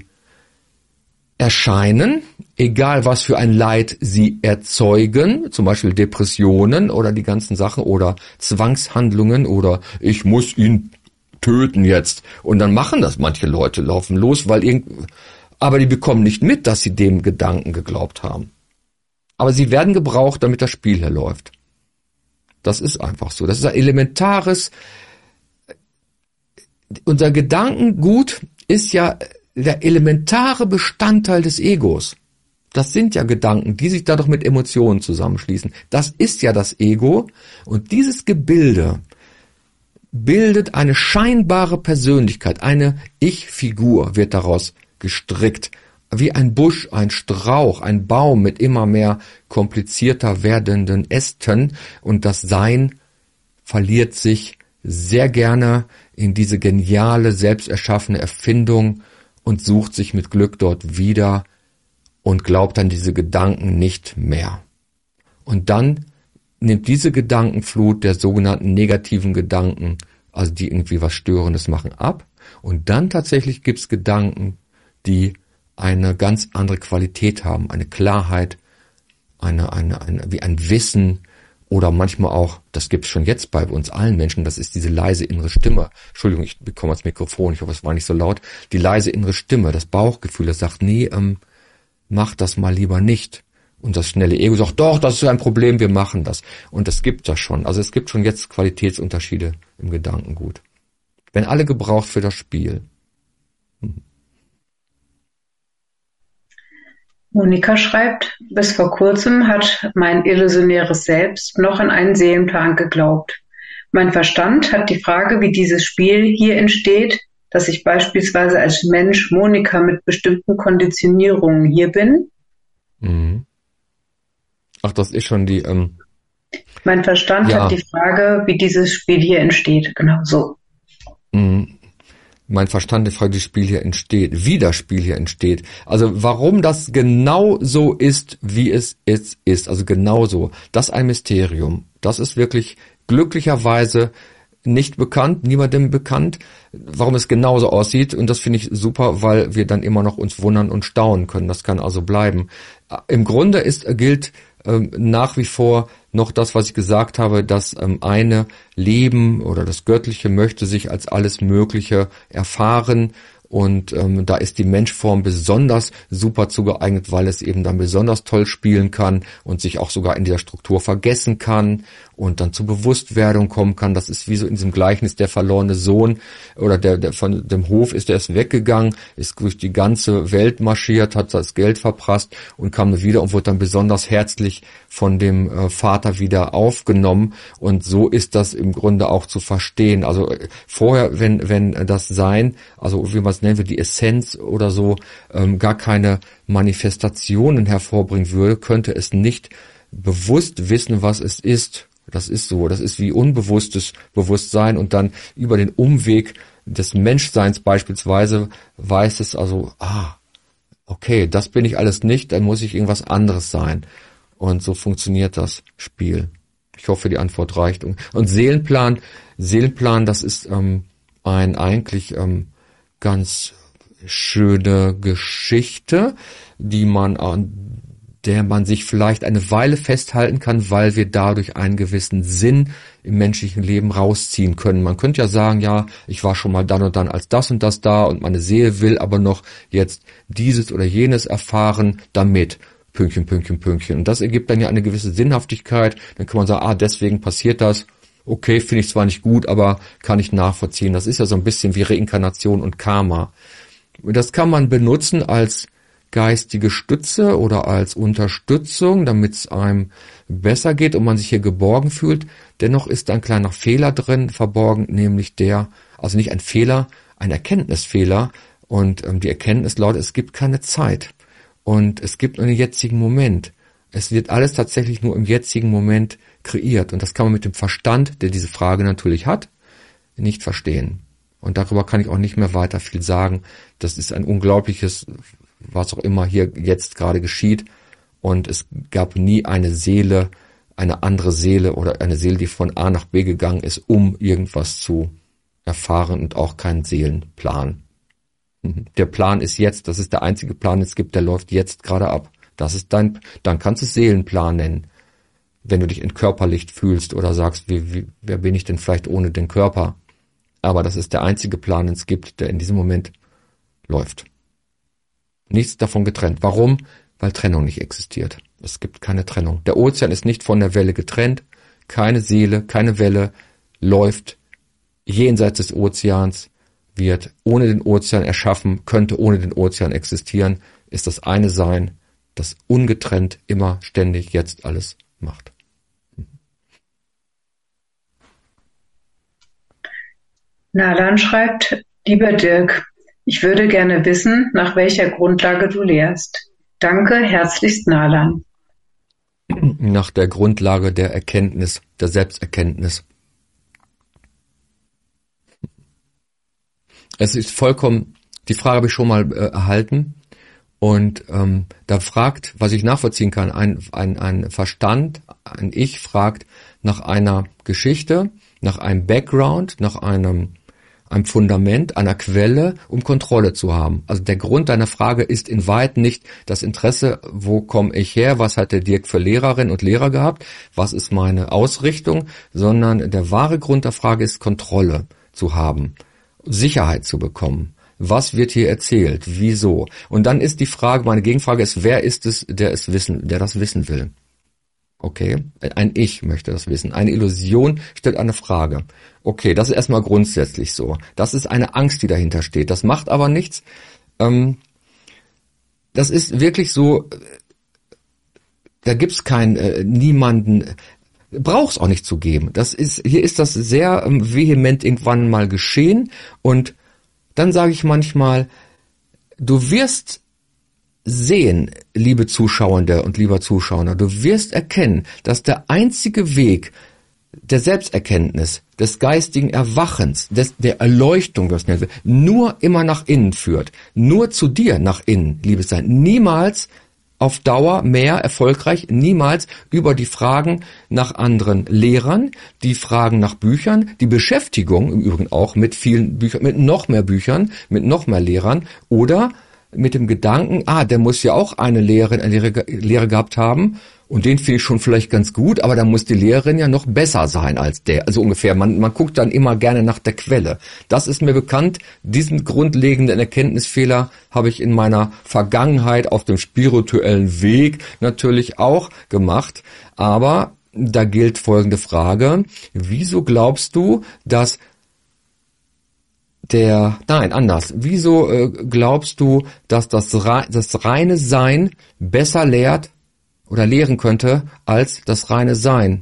erscheinen, egal was für ein Leid sie erzeugen, zum Beispiel Depressionen oder die ganzen Sachen oder Zwangshandlungen oder ich muss ihn töten jetzt. Und dann machen das manche Leute, laufen los, aber die bekommen nicht mit, dass sie dem Gedanken geglaubt haben. Aber sie werden gebraucht, damit das Spiel herläuft. Das ist einfach so. Das ist ein elementares, unser Gedankengut ist ja der elementare Bestandteil des Egos. Das sind ja Gedanken, die sich dadurch mit Emotionen zusammenschließen. Das ist ja das Ego. Und dieses Gebilde bildet eine scheinbare Persönlichkeit, eine Ich-Figur wird daraus gestrickt. Wie ein Busch, ein Strauch, ein Baum mit immer mehr komplizierter werdenden Ästen. Und das Sein verliert sich sehr gerne in diese geniale, selbst erschaffene Erfindung und sucht sich mit Glück dort wieder und glaubt an diese Gedanken nicht mehr. Und dann nimmt diese Gedankenflut der sogenannten negativen Gedanken, also die irgendwie was Störendes machen, ab. Und dann tatsächlich gibt's Gedanken, die eine ganz andere Qualität haben, eine Klarheit, wie ein Wissen oder manchmal auch, das gibt's schon jetzt bei uns allen Menschen, das ist diese leise innere Stimme. Entschuldigung, ich bekomme das Mikrofon, ich hoffe, es war nicht so laut. Die leise innere Stimme, das Bauchgefühl, das sagt, nee, mach das mal lieber nicht. Und das schnelle Ego sagt, doch, das ist ein Problem, wir machen das. Und das gibt das schon. Also es gibt schon jetzt Qualitätsunterschiede im Gedankengut. Wenn alle gebraucht für das Spiel. Monika schreibt, bis vor kurzem hat mein illusionäres Selbst noch an einen Seelenplan geglaubt. Mein Verstand hat die Frage, wie dieses Spiel hier entsteht, dass ich beispielsweise als Mensch Monika mit bestimmten Konditionierungen hier bin. Mhm. Ach, das ist schon die... Mein Verstand hat die Frage, wie dieses Spiel hier entsteht. Genau so. Mhm. Mein Verstand, die Frage, wie das Spiel hier entsteht, wie das Spiel hier entsteht. Also warum das genau so ist, wie es jetzt ist. Also genau so. Das ist ein Mysterium. Das ist wirklich glücklicherweise nicht bekannt, niemandem bekannt, warum es genauso aussieht. Und das finde ich super, weil wir dann immer noch uns wundern und staunen können. Das kann also bleiben. Im Grunde gilt nach wie vor noch das, was ich gesagt habe, das eine Leben oder das Göttliche möchte sich als alles Mögliche erfahren. Und da ist die Menschform besonders super zugeeignet, weil es eben dann besonders toll spielen kann und sich auch sogar in dieser Struktur vergessen kann und dann zur Bewusstwerdung kommen kann. Das ist wie so in diesem Gleichnis der verlorene Sohn oder der von dem Hof ist, der ist weggegangen, ist durch die ganze Welt marschiert, hat das Geld verprasst und kam wieder und wurde dann besonders herzlich von dem Vater wieder aufgenommen. Und so ist das im Grunde auch zu verstehen. Also vorher, wenn das Sein, also wie man es nennen wir, die Essenz oder so, gar keine Manifestationen hervorbringen würde, könnte es nicht bewusst wissen, was es ist. Das ist so, das ist wie unbewusstes Bewusstsein und dann über den Umweg des Menschseins beispielsweise weiß es also, okay, das bin ich alles nicht, dann muss ich irgendwas anderes sein. Und so funktioniert das Spiel. Ich hoffe, die Antwort reicht. Und Seelenplan, das ist eigentlich ganz schöne Geschichte, der man sich vielleicht eine Weile festhalten kann, weil wir dadurch einen gewissen Sinn im menschlichen Leben rausziehen können. Man könnte ja sagen, ja, ich war schon mal dann und dann als das und das da und meine Seele will aber noch jetzt dieses oder jenes erfahren, damit Pünktchen, Pünktchen, Pünktchen. Und das ergibt dann ja eine gewisse Sinnhaftigkeit. Dann kann man sagen, deswegen passiert das. Okay, finde ich zwar nicht gut, aber kann ich nachvollziehen. Das ist ja so ein bisschen wie Reinkarnation und Karma. Und das kann man benutzen als geistige Stütze oder als Unterstützung, damit es einem besser geht und man sich hier geborgen fühlt. Dennoch ist ein kleiner Fehler drin verborgen, nämlich also nicht ein Fehler, ein Erkenntnisfehler. Und die Erkenntnis lautet, es gibt keine Zeit und es gibt nur den jetzigen Moment. Es wird alles tatsächlich nur im jetzigen Moment kreiert und das kann man mit dem Verstand, der diese Frage natürlich hat, nicht verstehen. Und darüber kann ich auch nicht mehr weiter viel sagen. Das ist ein unglaubliches, was auch immer hier jetzt gerade geschieht. Und es gab nie eine Seele, eine andere Seele oder eine Seele, die von A nach B gegangen ist, um irgendwas zu erfahren und auch keinen Seelenplan. Der Plan ist jetzt, das ist der einzige Plan, den es gibt, der läuft jetzt gerade ab. Das ist dann kannst du es Seelenplan nennen. Wenn du dich entkörperlicht fühlst oder sagst, wer bin ich denn vielleicht ohne den Körper? Aber das ist der einzige Plan, den es gibt, der in diesem Moment läuft. Nichts davon getrennt. Warum? Weil Trennung nicht existiert. Es gibt keine Trennung. Der Ozean ist nicht von der Welle getrennt. Keine Seele, keine Welle läuft jenseits des Ozeans, wird ohne den Ozean erschaffen, könnte ohne den Ozean existieren, ist das eine Sein das ungetrennt immer ständig jetzt alles macht. Nalan schreibt, lieber Dirk, ich würde gerne wissen, nach welcher Grundlage du lehrst. Danke, herzlichst Nalan. Nach der Grundlage der Erkenntnis, der Selbsterkenntnis. Es ist vollkommen, die Frage habe ich schon mal erhalten und da fragt, was ich nachvollziehen kann, ein Verstand, ein Ich fragt nach einer Geschichte, nach einem Background, nach einem Fundament, einer Quelle, um Kontrolle zu haben. Also der Grund deiner Frage ist in weit nicht das Interesse, wo komme ich her, was hat der Dirk für Lehrerinnen und Lehrer gehabt, was ist meine Ausrichtung, sondern der wahre Grund der Frage ist, Kontrolle zu haben, Sicherheit zu bekommen. Was wird hier erzählt? Wieso? Und dann ist die Frage, meine Gegenfrage ist, wer ist es, der das wissen will? Okay, ein Ich möchte das wissen. Eine Illusion stellt eine Frage. Okay, das ist erstmal grundsätzlich so. Das ist eine Angst, die dahinter steht. Das macht aber nichts. Das ist wirklich so, da gibt's niemanden, braucht's auch nicht zu geben. Hier ist das sehr vehement irgendwann mal geschehen und dann sage ich manchmal, du wirst sehen, liebe Zuschauende und lieber Zuschauer, du wirst erkennen, dass der einzige Weg der Selbsterkenntnis, des geistigen Erwachens, der Erleuchtung, was man nennt, nur immer nach innen führt. Nur zu dir nach innen, liebes Sein. Niemals auf Dauer mehr erfolgreich, niemals über die Fragen nach anderen Lehrern, die Fragen nach Büchern, die Beschäftigung im Übrigen auch mit vielen Büchern, mit noch mehr Büchern, mit noch mehr Lehrern oder mit dem Gedanken, der muss ja auch eine Lehrerin, eine Lehre gehabt haben und den finde ich schon vielleicht ganz gut, aber dann muss die Lehrerin ja noch besser sein als der. Also ungefähr, man guckt dann immer gerne nach der Quelle. Das ist mir bekannt, diesen grundlegenden Erkenntnisfehler habe ich in meiner Vergangenheit auf dem spirituellen Weg natürlich auch gemacht, aber da gilt folgende Frage, wieso glaubst du, dass wieso glaubst du, dass das reine Sein besser lehrt oder lehren könnte als das reine Sein?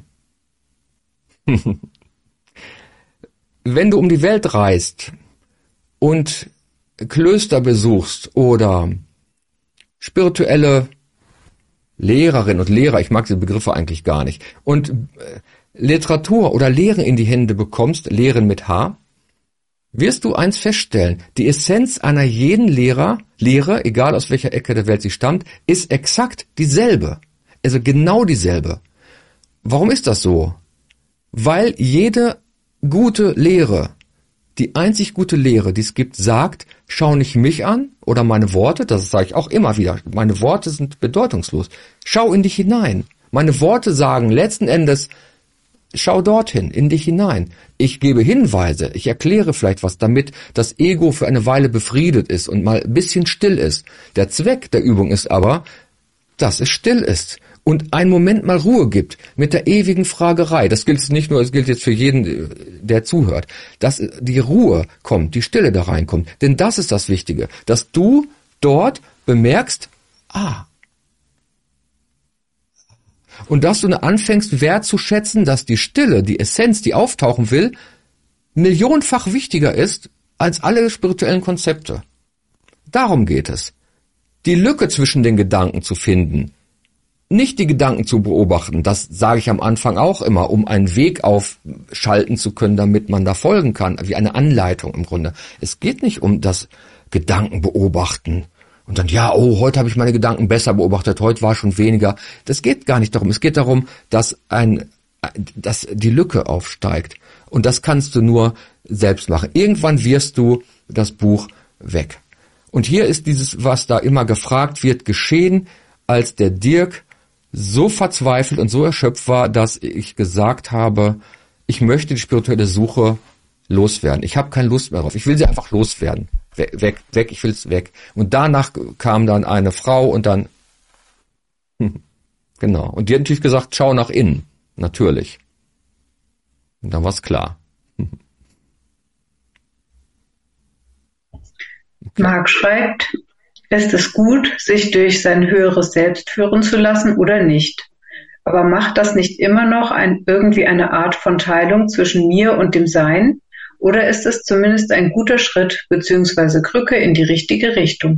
Wenn du um die Welt reist und Klöster besuchst oder spirituelle Lehrerinnen und Lehrer, ich mag diese Begriffe eigentlich gar nicht, und Literatur oder Lehren in die Hände bekommst, Lehren mit H, wirst du eins feststellen, die Essenz einer jeden Lehre, egal aus welcher Ecke der Welt sie stammt, ist exakt dieselbe. Also genau dieselbe. Warum ist das so? Weil jede gute Lehre, die einzig gute Lehre, die es gibt, sagt, schau nicht mich an oder meine Worte, das sage ich auch immer wieder, meine Worte sind bedeutungslos. Schau in dich hinein. Meine Worte sagen letzten Endes, schau dorthin, in dich hinein. Ich gebe Hinweise, ich erkläre vielleicht was, damit das Ego für eine Weile befriedet ist und mal ein bisschen still ist. Der Zweck der Übung ist aber, dass es still ist und einen Moment mal Ruhe gibt mit der ewigen Fragerei. Das gilt nicht nur, es gilt jetzt für jeden, der zuhört, dass die Ruhe kommt, die Stille da reinkommt. Denn das ist das Wichtige, dass du dort bemerkst, und dass du anfängst wertzuschätzen, dass die Stille, die Essenz, die auftauchen will, millionenfach wichtiger ist als alle spirituellen Konzepte. Darum geht es. Die Lücke zwischen den Gedanken zu finden, nicht die Gedanken zu beobachten, das sage ich am Anfang auch immer, um einen Weg aufschalten zu können, damit man da folgen kann, wie eine Anleitung im Grunde. Es geht nicht um das Gedanken beobachten. Und dann, heute habe ich meine Gedanken besser beobachtet, heute war schon weniger. Das geht gar nicht darum. Es geht darum, dass die Lücke aufsteigt. Und das kannst du nur selbst machen. Irgendwann wirst du das Buch weg. Und hier ist dieses, was da immer gefragt wird, geschehen, als der Dirk so verzweifelt und so erschöpft war, dass ich gesagt habe, ich möchte die spirituelle Suche loswerden. Ich habe keine Lust mehr drauf. Ich will sie einfach loswerden. Weg, ich will es weg. Und danach kam dann eine Frau und dann, genau. Und die hat natürlich gesagt, schau nach innen. Natürlich. Und dann war es klar. Marc schreibt, Ist es gut, sich durch sein höheres Selbst führen zu lassen oder nicht? Aber macht das nicht immer noch irgendwie eine Art von Teilung zwischen mir und dem Sein? Oder ist es zumindest ein guter Schritt bzw. Krücke in die richtige Richtung?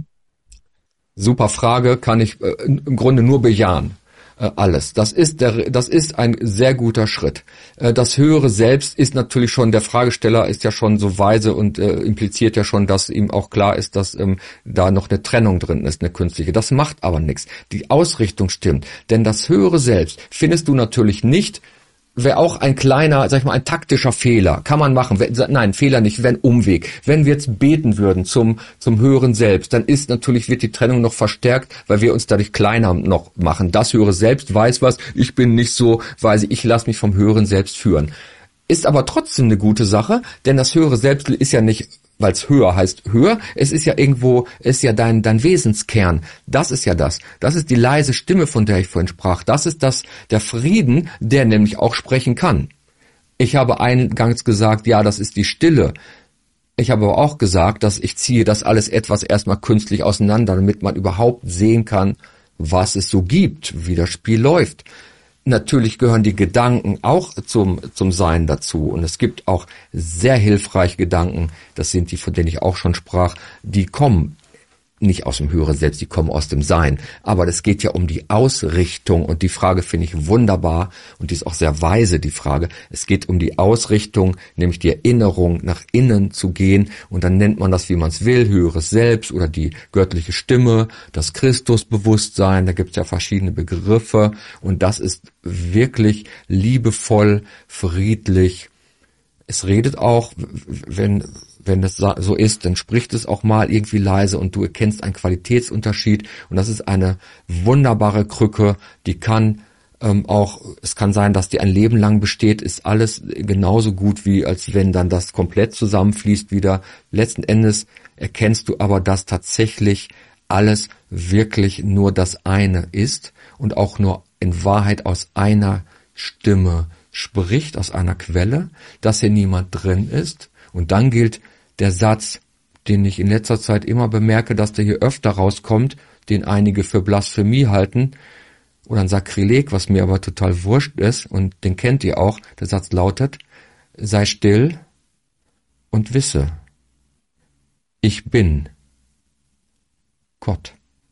Super Frage, kann ich im Grunde nur bejahen. Alles. Das ist ein sehr guter Schritt. Das höhere Selbst ist natürlich schon, der Fragesteller ist ja schon so weise und impliziert ja schon, dass ihm auch klar ist, dass da noch eine Trennung drin ist, eine künstliche. Das macht aber nichts. Die Ausrichtung stimmt. Denn das höhere Selbst findest du natürlich nicht, wäre auch ein kleiner, sag ich mal, ein taktischer Fehler. Kann man machen. Nein, Fehler nicht, wäre ein Umweg. Wenn wir jetzt beten würden zum höheren Selbst, dann wird die Trennung noch verstärkt, weil wir uns dadurch kleiner noch machen. Das höhere Selbst weiß was, ich bin nicht so weise, ich lasse mich vom höheren Selbst führen. Ist aber trotzdem eine gute Sache, denn das höhere Selbst ist ja nicht, weil es höher heißt höher, es ist ja irgendwo, ist ja dein Wesenskern. Das ist ja das. Das ist die leise Stimme, von der ich vorhin sprach. Das ist der Frieden, der nämlich auch sprechen kann. Ich habe eingangs gesagt, ja, das ist die Stille. Ich habe aber auch gesagt, dass ich ziehe das alles etwas erstmal künstlich auseinander, damit man überhaupt sehen kann, was es so gibt, wie das Spiel läuft. Natürlich gehören die Gedanken auch zum Sein dazu. Und es gibt auch sehr hilfreiche Gedanken, das sind die, von denen ich auch schon sprach, die kommen nicht aus dem höheren Selbst, die kommen aus dem Sein. Aber es geht ja um die Ausrichtung und die Frage finde ich wunderbar und die ist auch sehr weise, die Frage. Es geht um die Ausrichtung, nämlich die Erinnerung, nach innen zu gehen und dann nennt man das, wie man es will, höheres Selbst oder die göttliche Stimme, das Christusbewusstsein, da gibt es ja verschiedene Begriffe und das ist wirklich liebevoll, friedlich. Es redet auch, wenn das so ist, dann spricht es auch mal irgendwie leise und du erkennst einen Qualitätsunterschied und das ist eine wunderbare Krücke, die kann es kann sein, dass die ein Leben lang besteht, ist alles genauso gut wie als wenn dann das komplett zusammenfließt wieder. Letzten Endes erkennst du aber, dass tatsächlich alles wirklich nur das eine ist und auch nur in Wahrheit aus einer Stimme spricht, aus einer Quelle, dass hier niemand drin ist und dann gilt der Satz, den ich in letzter Zeit immer bemerke, dass der hier öfter rauskommt, den einige für Blasphemie halten oder ein Sakrileg, was mir aber total wurscht ist und den kennt ihr auch. Der Satz lautet, sei still und wisse, ich bin Gott.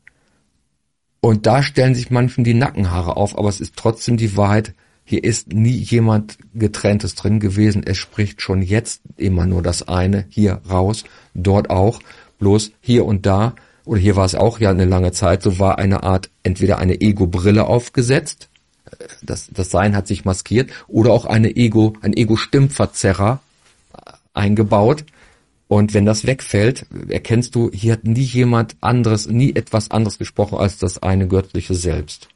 Und da stellen sich manchen die Nackenhaare auf, aber es ist trotzdem die Wahrheit. Hier ist nie jemand Getrenntes drin gewesen. Es spricht schon jetzt immer nur das eine, hier raus, dort auch, bloß hier und da, oder hier war es auch ja eine lange Zeit, so war eine Art, entweder eine Ego-Brille aufgesetzt, das Sein hat sich maskiert, oder auch ein Ego-Stimmverzerrer eingebaut. Und wenn das wegfällt, erkennst du, hier hat nie etwas anderes gesprochen als das eine göttliche Selbst.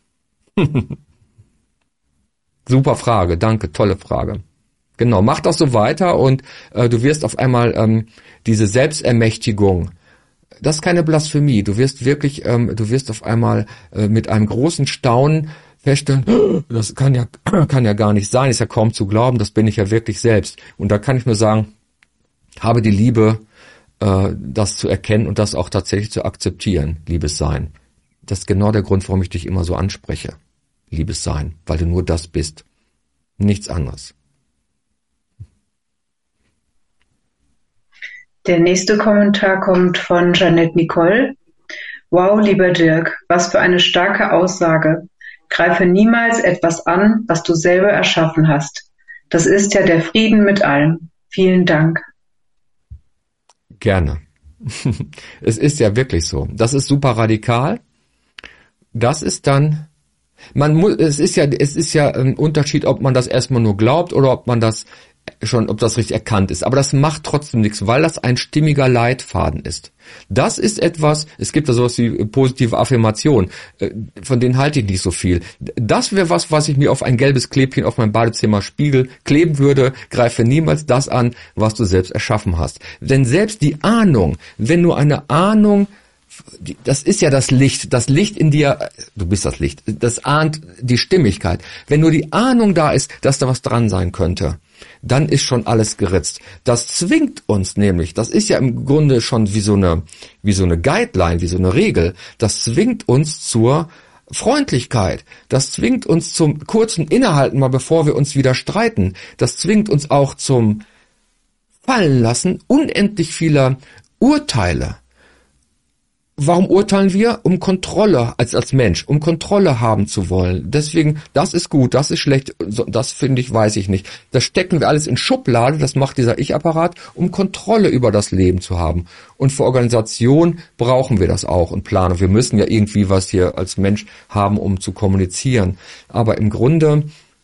Super Frage, danke, tolle Frage. Genau, mach das so weiter und du wirst auf einmal diese Selbstermächtigung, das ist keine Blasphemie, du wirst auf einmal mit einem großen Staunen feststellen, das kann ja gar nicht sein, ist ja kaum zu glauben, das bin ich ja wirklich selbst. Und da kann ich nur sagen, habe die Liebe, das zu erkennen und das auch tatsächlich zu akzeptieren, liebes Sein. Das ist genau der Grund, warum ich dich immer so anspreche. Liebes Sein, weil du nur das bist, nichts anderes. Der nächste Kommentar kommt von Jeanette Nicole. Wow, lieber Dirk, was für eine starke Aussage. Greife niemals etwas an, was du selber erschaffen hast. Das ist ja der Frieden mit allem. Vielen Dank. Gerne. Es ist ja wirklich so. Das ist super radikal. Das ist dann es ist ja ein Unterschied, ob man das erstmal nur glaubt oder ob das richtig erkannt ist. Aber das macht trotzdem nichts, weil das ein stimmiger Leitfaden ist. Das ist etwas, es gibt da sowas wie positive Affirmation, von denen halte ich nicht so viel. Das wäre was ich mir auf ein gelbes Klebchen auf meinem Badezimmerspiegel kleben würde, greife niemals das an, was du selbst erschaffen hast. Denn selbst die Ahnung, wenn nur eine Ahnung, das ist ja das Licht in dir, du bist das Licht, das ahnt die Stimmigkeit. Wenn nur die Ahnung da ist, dass da was dran sein könnte, dann ist schon alles geritzt. Das zwingt uns nämlich, das ist ja im Grunde schon wie so eine Guideline, wie so eine Regel, das zwingt uns zur Freundlichkeit. Das zwingt uns zum kurzen Innehalten, mal bevor wir uns wieder streiten. Das zwingt uns auch zum Fallenlassen unendlich vieler Urteile. Warum urteilen wir? Um Kontrolle als Mensch, um Kontrolle haben zu wollen. Deswegen, das ist gut, das ist schlecht, das finde ich, weiß ich nicht. Das stecken wir alles in Schublade, das macht dieser Ich-Apparat, um Kontrolle über das Leben zu haben. Und für Organisation brauchen wir das auch und Planung. Wir müssen ja irgendwie was hier als Mensch haben, um zu kommunizieren. Aber im Grunde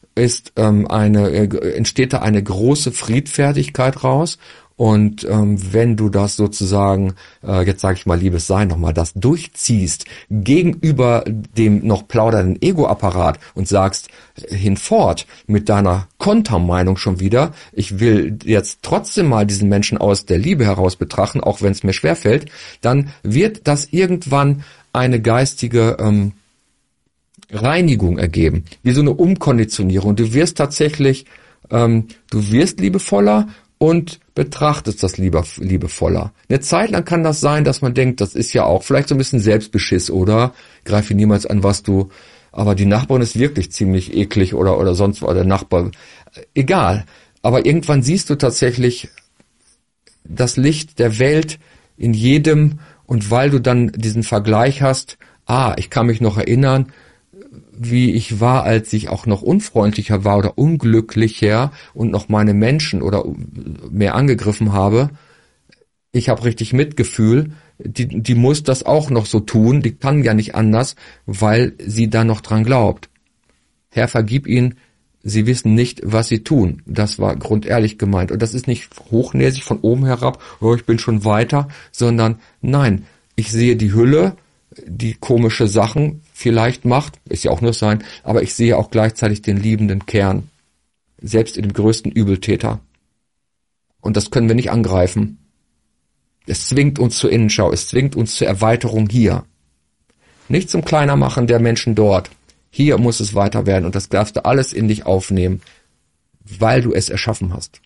entsteht da eine große Friedfertigkeit raus. Und wenn du das sozusagen, jetzt sage ich mal, liebes Sein nochmal, das durchziehst gegenüber dem noch plaudernden Ego-Apparat und sagst hinfort mit deiner Kontermeinung schon wieder, ich will jetzt trotzdem mal diesen Menschen aus der Liebe heraus betrachten, auch wenn es mir schwerfällt, dann wird das irgendwann eine geistige Reinigung ergeben, wie so eine Umkonditionierung. Du wirst tatsächlich, du wirst liebevoller und betrachtest das liebevoller. Eine Zeit lang kann das sein, dass man denkt, das ist ja auch vielleicht so ein bisschen Selbstbeschiss, oder? Greife niemals an, aber die Nachbarin ist wirklich ziemlich eklig oder sonst was, der Nachbar. Egal. Aber irgendwann siehst du tatsächlich das Licht der Welt in jedem, und weil du dann diesen Vergleich hast, ich kann mich noch erinnern, wie ich war, als ich auch noch unfreundlicher war oder unglücklicher und noch meine Menschen oder mehr angegriffen habe. Ich habe richtig Mitgefühl. Die muss das auch noch so tun. Die kann ja nicht anders, weil sie da noch dran glaubt. Herr, vergib ihnen. Sie wissen nicht, was sie tun. Das war grundehrlich gemeint. Und das ist nicht hochnäsig von oben herab, ich bin schon weiter, sondern nein, ich sehe die Hülle, die komische Sachen vielleicht macht, ist ja auch nur sein, aber ich sehe auch gleichzeitig den liebenden Kern, selbst in dem größten Übeltäter. Und das können wir nicht angreifen. Es zwingt uns zur Innenschau, es zwingt uns zur Erweiterung hier. Nicht zum Kleinermachen der Menschen dort. Hier muss es weiter werden und das darfst du alles in dich aufnehmen, weil du es erschaffen hast.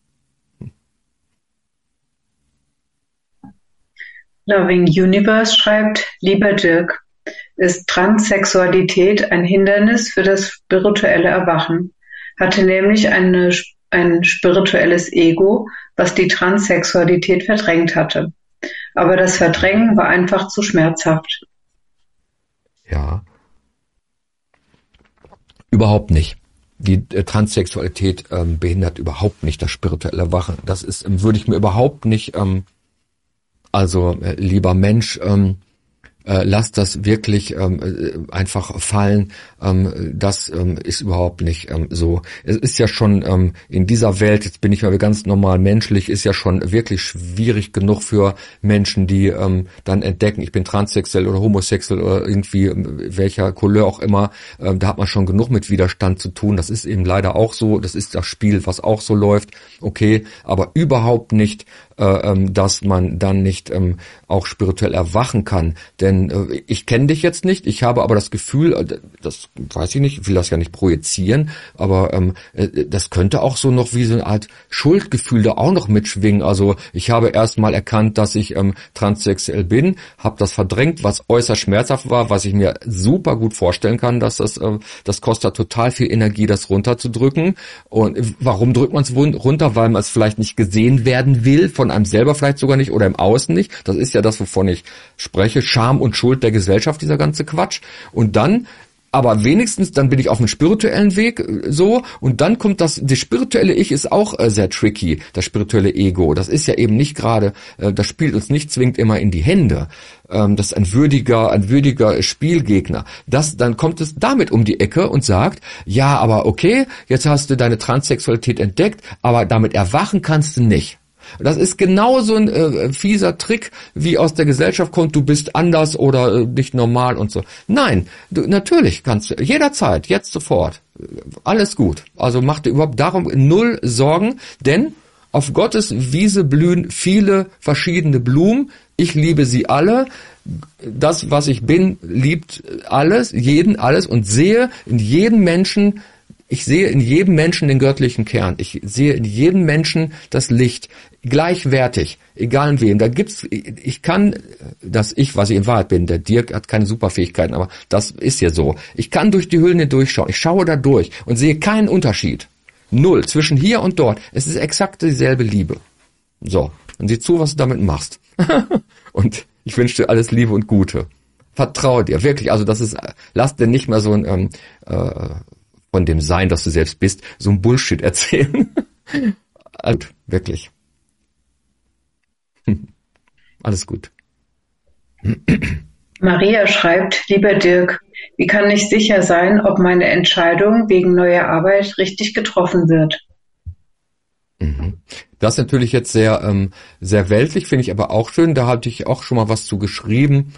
Loving Universe schreibt, lieber Dirk, ist Transsexualität ein Hindernis für das spirituelle Erwachen? Hatte nämlich ein spirituelles Ego, was die Transsexualität verdrängt hatte. Aber das Verdrängen war einfach zu schmerzhaft. Ja. Überhaupt nicht. Die Transsexualität behindert überhaupt nicht das spirituelle Erwachen. Das würde ich mir überhaupt nicht... lieber Mensch, lass das wirklich einfach fallen. Das ist überhaupt nicht so. Es ist ja schon in dieser Welt, jetzt bin ich mal ganz normal menschlich, ist ja schon wirklich schwierig genug für Menschen, die dann entdecken, ich bin transsexuell oder homosexuell oder irgendwie welcher Couleur auch immer. Da hat man schon genug mit Widerstand zu tun. Das ist eben leider auch so. Das ist das Spiel, was auch so läuft. Okay, aber überhaupt nicht, dass man dann nicht auch spirituell erwachen kann. Denn ich kenne dich jetzt nicht, ich habe aber das Gefühl, das weiß ich nicht, ich will das ja nicht projizieren, aber das könnte auch so noch wie so eine Art Schuldgefühl da auch noch mitschwingen. Also ich habe erst mal erkannt, dass ich transsexuell bin, habe das verdrängt, was äußerst schmerzhaft war, was ich mir super gut vorstellen kann, dass das kostet total viel Energie, das runterzudrücken. Und warum drückt man es runter? Weil man es vielleicht nicht gesehen werden will, von einem selber vielleicht sogar nicht oder im Außen nicht. Das ist ja das, wovon ich spreche. Scham und Schuld der Gesellschaft, dieser ganze Quatsch. Und dann, aber wenigstens, dann bin ich auf einem spirituellen Weg so und dann kommt das spirituelle Ich ist auch sehr tricky, das spirituelle Ego. Das ist ja eben nicht gerade, das spielt uns nicht zwingend immer in die Hände. Das ist ein würdiger Spielgegner. Dann kommt es damit um die Ecke und sagt, ja, aber okay, jetzt hast du deine Transsexualität entdeckt, aber damit erwachen kannst du nicht. Das ist genauso ein fieser Trick, wie aus der Gesellschaft kommt, du bist anders oder nicht normal und so. Nein, natürlich kannst du jederzeit, jetzt sofort. Alles gut. Also mach dir überhaupt darum null Sorgen, denn auf Gottes Wiese blühen viele verschiedene Blumen. Ich liebe sie alle. Das, was ich bin, liebt alles, jeden alles und sehe in jedem Menschen Ich sehe in jedem Menschen den göttlichen Kern. Ich sehe in jedem Menschen das Licht. Gleichwertig. Egal in wem. Ich kann, was ich in Wahrheit bin, der Dirk hat keine Superfähigkeiten, aber das ist ja so. Ich kann durch die Hüllen hier durchschauen. Ich schaue da durch und sehe keinen Unterschied. Null. Zwischen hier und dort. Es ist exakt dieselbe Liebe. So. Und sieh zu, was du damit machst. Und ich wünsche dir alles Liebe und Gute. Vertraue dir. Wirklich. Also lass dir nicht mal so ein, von dem Sein, das du selbst bist, so ein Bullshit erzählen. Also, wirklich. Alles gut. Maria schreibt, lieber Dirk, wie kann ich sicher sein, ob meine Entscheidung wegen neuer Arbeit richtig getroffen wird? Das ist natürlich jetzt sehr, sehr weltlich, finde ich aber auch schön. Da hatte ich auch schon mal was zu geschrieben.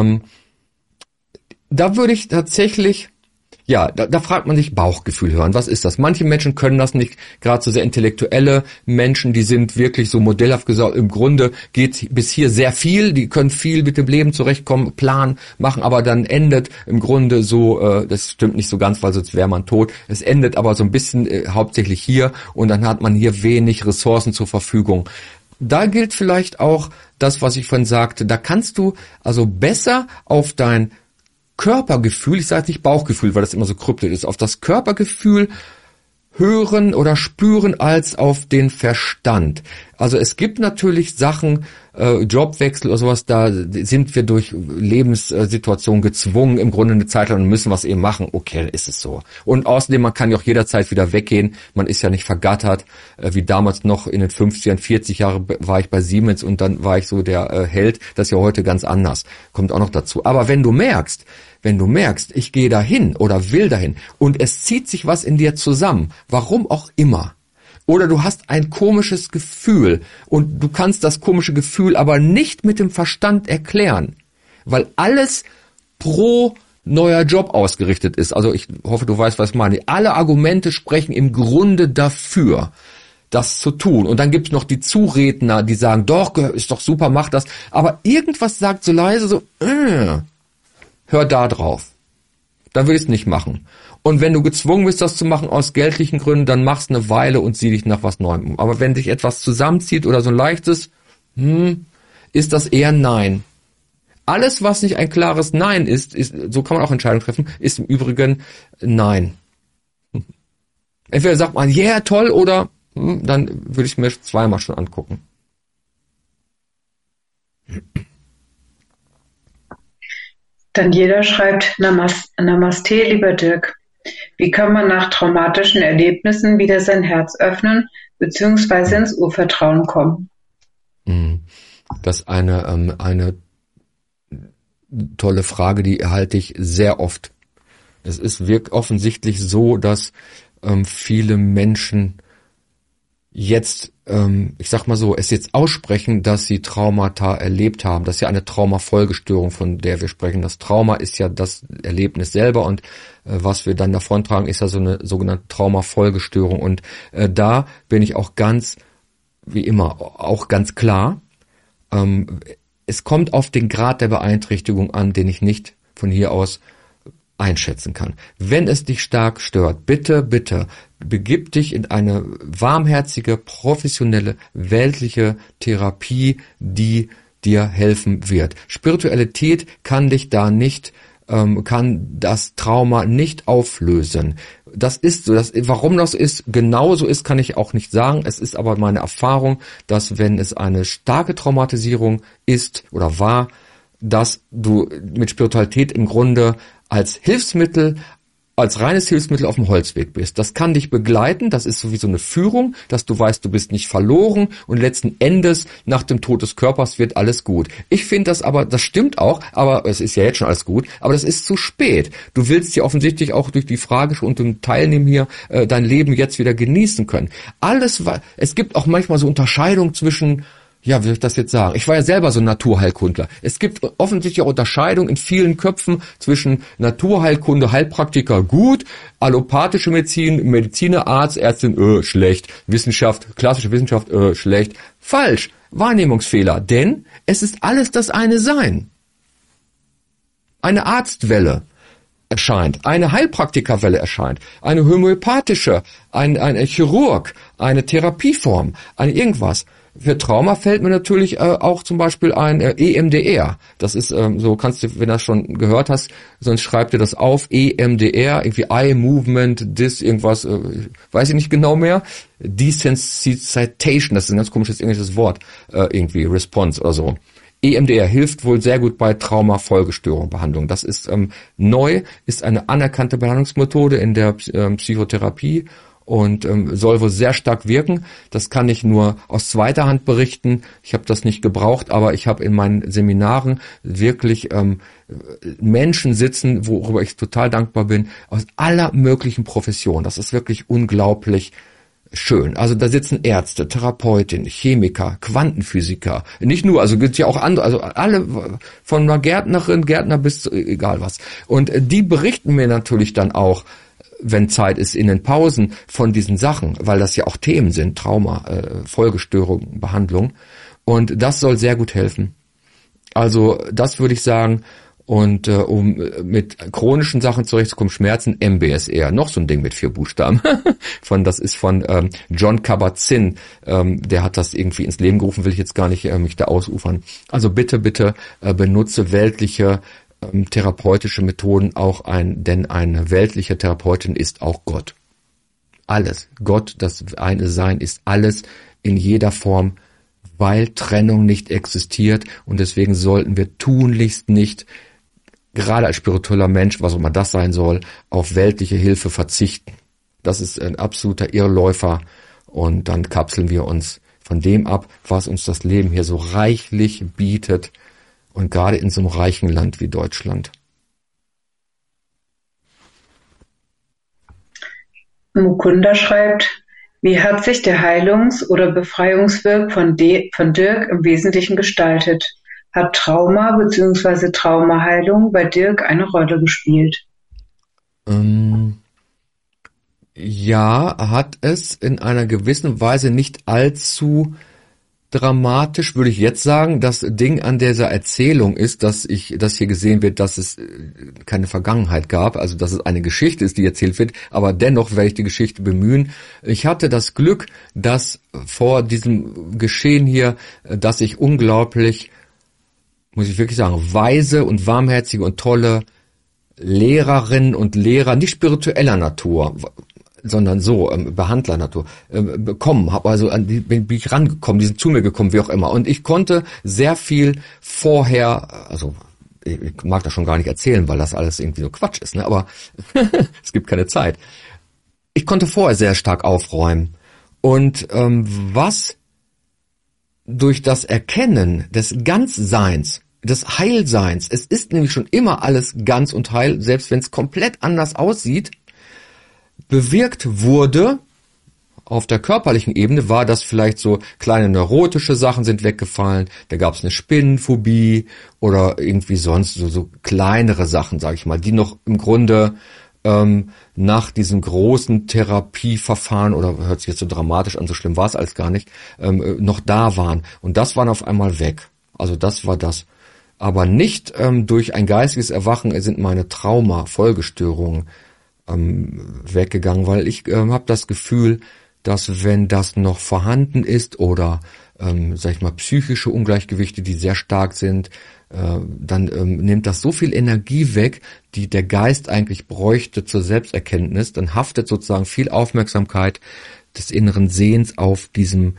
Da würde ich tatsächlich, da fragt man sich Bauchgefühl hören. Was ist das? Manche Menschen können das nicht, gerade so sehr intellektuelle Menschen, die sind wirklich so modellhaft gesagt, im Grunde geht bis hier sehr viel, die können viel mit dem Leben zurechtkommen, Plan machen, aber dann endet im Grunde so, das stimmt nicht so ganz, weil sonst wäre man tot, es endet aber so ein bisschen hauptsächlich hier und dann hat man hier wenig Ressourcen zur Verfügung. Da gilt vielleicht auch das, was ich vorhin sagte, da kannst du also besser auf dein Körpergefühl, ich sage nicht Bauchgefühl, weil das immer so kryptisch ist, auf das Körpergefühl hören oder spüren als auf den Verstand. Also es gibt natürlich Sachen, Jobwechsel oder sowas, da sind wir durch Lebenssituationen gezwungen, im Grunde eine Zeit lang und müssen was eben machen. Okay, dann ist es so. Und außerdem, man kann ja auch jederzeit wieder weggehen. Man ist ja nicht vergattert, wie damals noch in den 50ern, 40 Jahre war ich bei Siemens und dann war ich so der Held. Das ist ja heute ganz anders. Kommt auch noch dazu. Aber wenn du merkst, ich gehe dahin oder will dahin und es zieht sich was in dir zusammen, warum auch immer, oder du hast ein komisches Gefühl und du kannst das komische Gefühl aber nicht mit dem Verstand erklären, weil alles pro neuer Job ausgerichtet ist. Also ich hoffe, du weißt, was ich meine. Alle Argumente sprechen im Grunde dafür, das zu tun. Und dann gibt es noch die Zuredner, die sagen, doch, ist doch super, mach das. Aber irgendwas sagt so leise so, hör da drauf. Dann will ich es nicht machen. Und wenn du gezwungen bist, das zu machen aus geldlichen Gründen, dann machst eine Weile und sieh dich nach was Neuem um. Aber wenn dich etwas zusammenzieht oder so ein leichtes, ist das eher Nein. Alles, was nicht ein klares Nein ist, so kann man auch Entscheidungen treffen, ist im Übrigen Nein. Entweder sagt man, yeah, toll, oder dann würde ich mir zweimal schon angucken. Daniela schreibt, Namaste, lieber Dirk. Wie kann man nach traumatischen Erlebnissen wieder sein Herz öffnen bzw. ins Urvertrauen kommen? Das ist eine tolle Frage, die erhalte ich sehr oft. Es ist wirklich offensichtlich so, dass viele Menschen jetzt, ich sag mal so, es jetzt aussprechen, dass sie Traumata erlebt haben. Das ist ja eine Traumafolgestörung, von der wir sprechen. Das Trauma ist ja das Erlebnis selber und was wir dann davontragen, ist ja so eine sogenannte Traumafolgestörung. Und da bin ich auch ganz, wie immer, auch ganz klar, es kommt auf den Grad der Beeinträchtigung an, den ich nicht von hier aus einschätzen kann. Wenn es dich stark stört, bitte begib dich in eine warmherzige, professionelle, weltliche Therapie, die dir helfen wird. Spiritualität kann dich da nicht, kann das Trauma nicht auflösen. Das ist so, warum das ist, genau so ist, kann ich auch nicht sagen. Es ist aber meine Erfahrung, dass wenn es eine starke Traumatisierung ist oder war, dass du mit Spiritualität im Grunde als Hilfsmittel, als reines Hilfsmittel auf dem Holzweg bist. Das kann dich begleiten, das ist sowieso eine Führung, dass du weißt, du bist nicht verloren und letzten Endes nach dem Tod des Körpers wird alles gut. Ich finde das aber, das stimmt auch, aber es ist ja jetzt schon alles gut, aber das ist zu spät. Du willst ja offensichtlich auch durch die Frage und dem Teilnehmen hier dein Leben jetzt wieder genießen können. Es gibt auch manchmal so Unterscheidungen zwischen, ja, wie soll ich das jetzt sagen? Ich war ja selber so ein Naturheilkundler. Es gibt offensichtlich auch Unterscheidungen in vielen Köpfen zwischen Naturheilkunde, Heilpraktiker gut, allopathische Medizin, Mediziner, Arzt, Ärztin, schlecht, Wissenschaft, klassische Wissenschaft, schlecht. Falsch. Wahrnehmungsfehler. Denn es ist alles das eine Sein. Eine Arztwelle. erscheint, eine Heilpraktikerwelle erscheint, eine homöopathische, ein Chirurg, eine Therapieform, ein irgendwas. Für Trauma fällt mir natürlich auch zum Beispiel ein EMDR. Das ist so, kannst du, wenn du das schon gehört hast, sonst schreib dir das auf. EMDR, irgendwie Eye Movement, irgendwas, weiß ich nicht genau mehr. Desensitization, das ist ein ganz komisches englisches Wort, irgendwie Response oder so. EMDR hilft wohl sehr gut bei Trauma-Folgestörung-Behandlung. Das ist neu, ist eine anerkannte Behandlungsmethode in der Psychotherapie und soll wohl sehr stark wirken. Das kann ich nur aus zweiter Hand berichten. Ich habe das nicht gebraucht, aber ich habe in meinen Seminaren wirklich Menschen sitzen, worüber ich total dankbar bin, aus aller möglichen Professionen. Das ist wirklich unglaublich schön. Also da sitzen Ärzte, Therapeutinnen, Chemiker, Quantenphysiker. Nicht nur, also gibt es ja auch andere, also alle von einer Gärtner bis zu, egal was. Und die berichten mir natürlich dann auch, wenn Zeit ist, in den Pausen von diesen Sachen, weil das ja auch Themen sind, Trauma, Folgestörung, Behandlung. Und das soll sehr gut helfen. Also das würde ich sagen. Und um mit chronischen Sachen zurechtzukommen, Schmerzen, MBSR, noch so ein Ding mit 4 Buchstaben. Das ist von John Kabat-Zinn. Der hat das irgendwie ins Leben gerufen, will ich jetzt gar nicht mich da ausufern. Also bitte benutze weltliche therapeutische Methoden auch denn eine weltliche Therapeutin ist auch Gott. Alles. Gott, das eine Sein, ist alles in jeder Form, weil Trennung nicht existiert und deswegen sollten wir tunlichst nicht, gerade als spiritueller Mensch, was auch immer das sein soll, auf weltliche Hilfe verzichten. Das ist ein absoluter Irrläufer und dann kapseln wir uns von dem ab, was uns das Leben hier so reichlich bietet. Und gerade in so einem reichen Land wie Deutschland. Mukunda schreibt, wie hat sich der Heilungs- oder Befreiungswirk von Dirk im Wesentlichen gestaltet? Hat Trauma bzw. Traumaheilung bei Dirk eine Rolle gespielt? Ja, hat es in einer gewissen Weise, nicht allzu dramatisch, würde ich jetzt sagen. Das Ding an dieser Erzählung ist, dass hier gesehen wird, dass es keine Vergangenheit gab, also dass es eine Geschichte ist, die erzählt wird, aber dennoch werde ich die Geschichte bemühen. Ich hatte das Glück, dass vor diesem Geschehen hier, dass ich unglaublich, muss ich wirklich sagen, weise und warmherzige und tolle Lehrerinnen und Lehrer, nicht spiritueller Natur, sondern so, Behandlernatur, bekommen habe. Also bin ich rangekommen, die sind zu mir gekommen, wie auch immer. Und ich konnte sehr viel vorher, also ich mag das schon gar nicht erzählen, weil das alles irgendwie so Quatsch ist, ne? Aber es gibt keine Zeit. Ich konnte vorher sehr stark aufräumen. Und was durch das Erkennen des Ganzseins, des Heilseins, es ist nämlich schon immer alles ganz und heil, selbst wenn es komplett anders aussieht, bewirkt wurde, auf der körperlichen Ebene war das vielleicht so, kleine neurotische Sachen sind weggefallen, da gab es eine Spinnenphobie oder irgendwie sonst so kleinere Sachen, sage ich mal, die noch im Grunde nach diesem großen Therapieverfahren, oder hört sich jetzt so dramatisch an, so schlimm war es alles gar nicht, noch da waren. Und das war auf einmal weg. Also das war das. Aber nicht durch ein geistiges Erwachen sind meine Trauma-Folgestörungen weggegangen, weil ich habe das Gefühl, dass wenn das noch vorhanden ist oder sag ich mal psychische Ungleichgewichte, die sehr stark sind, dann nimmt das so viel Energie weg, die der Geist eigentlich bräuchte zur Selbsterkenntnis. Dann haftet sozusagen viel Aufmerksamkeit des inneren Sehens auf diesem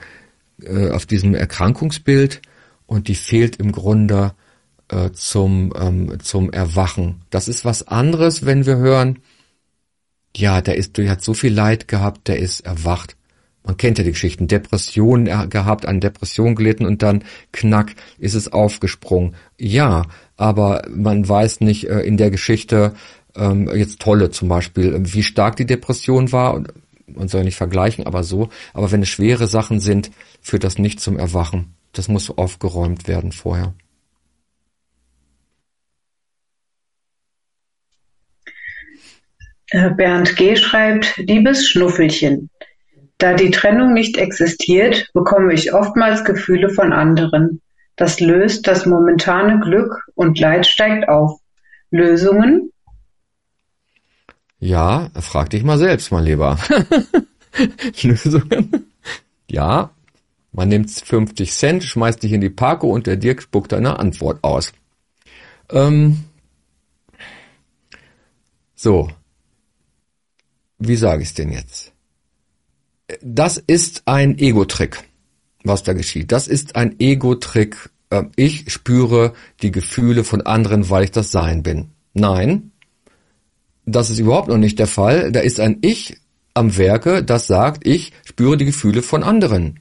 Erkrankungsbild und die fehlt im Grunde zum Erwachen. Das ist was anderes, wenn wir hören, ja, der hat so viel Leid gehabt, der ist erwacht. Man kennt ja die Geschichten, Depressionen gehabt, an Depression gelitten und dann knack ist es aufgesprungen. Ja, aber man weiß nicht in der Geschichte, jetzt Tolle zum Beispiel, wie stark die Depression war. Man soll nicht vergleichen, aber so. Aber wenn es schwere Sachen sind, führt das nicht zum Erwachen. Das muss aufgeräumt werden vorher. Bernd G. schreibt, liebes Schnuffelchen, da die Trennung nicht existiert, bekomme ich oftmals Gefühle von anderen. Das löst das momentane Glück und Leid steigt auf. Lösungen? Ja, frag dich mal selbst, mein Lieber. Lösungen? Ja, man nimmt 50 Cent, schmeißt dich in die Parko und der Dirk spuckt eine Antwort aus. So, wie sage ich es denn jetzt? Das ist ein Ego-Trick, was da geschieht. Das ist ein Ego-Trick. Ich spüre die Gefühle von anderen, weil ich das Sein bin. Nein, das ist überhaupt noch nicht der Fall. Da ist ein Ich am Werke, das sagt, ich spüre die Gefühle von anderen.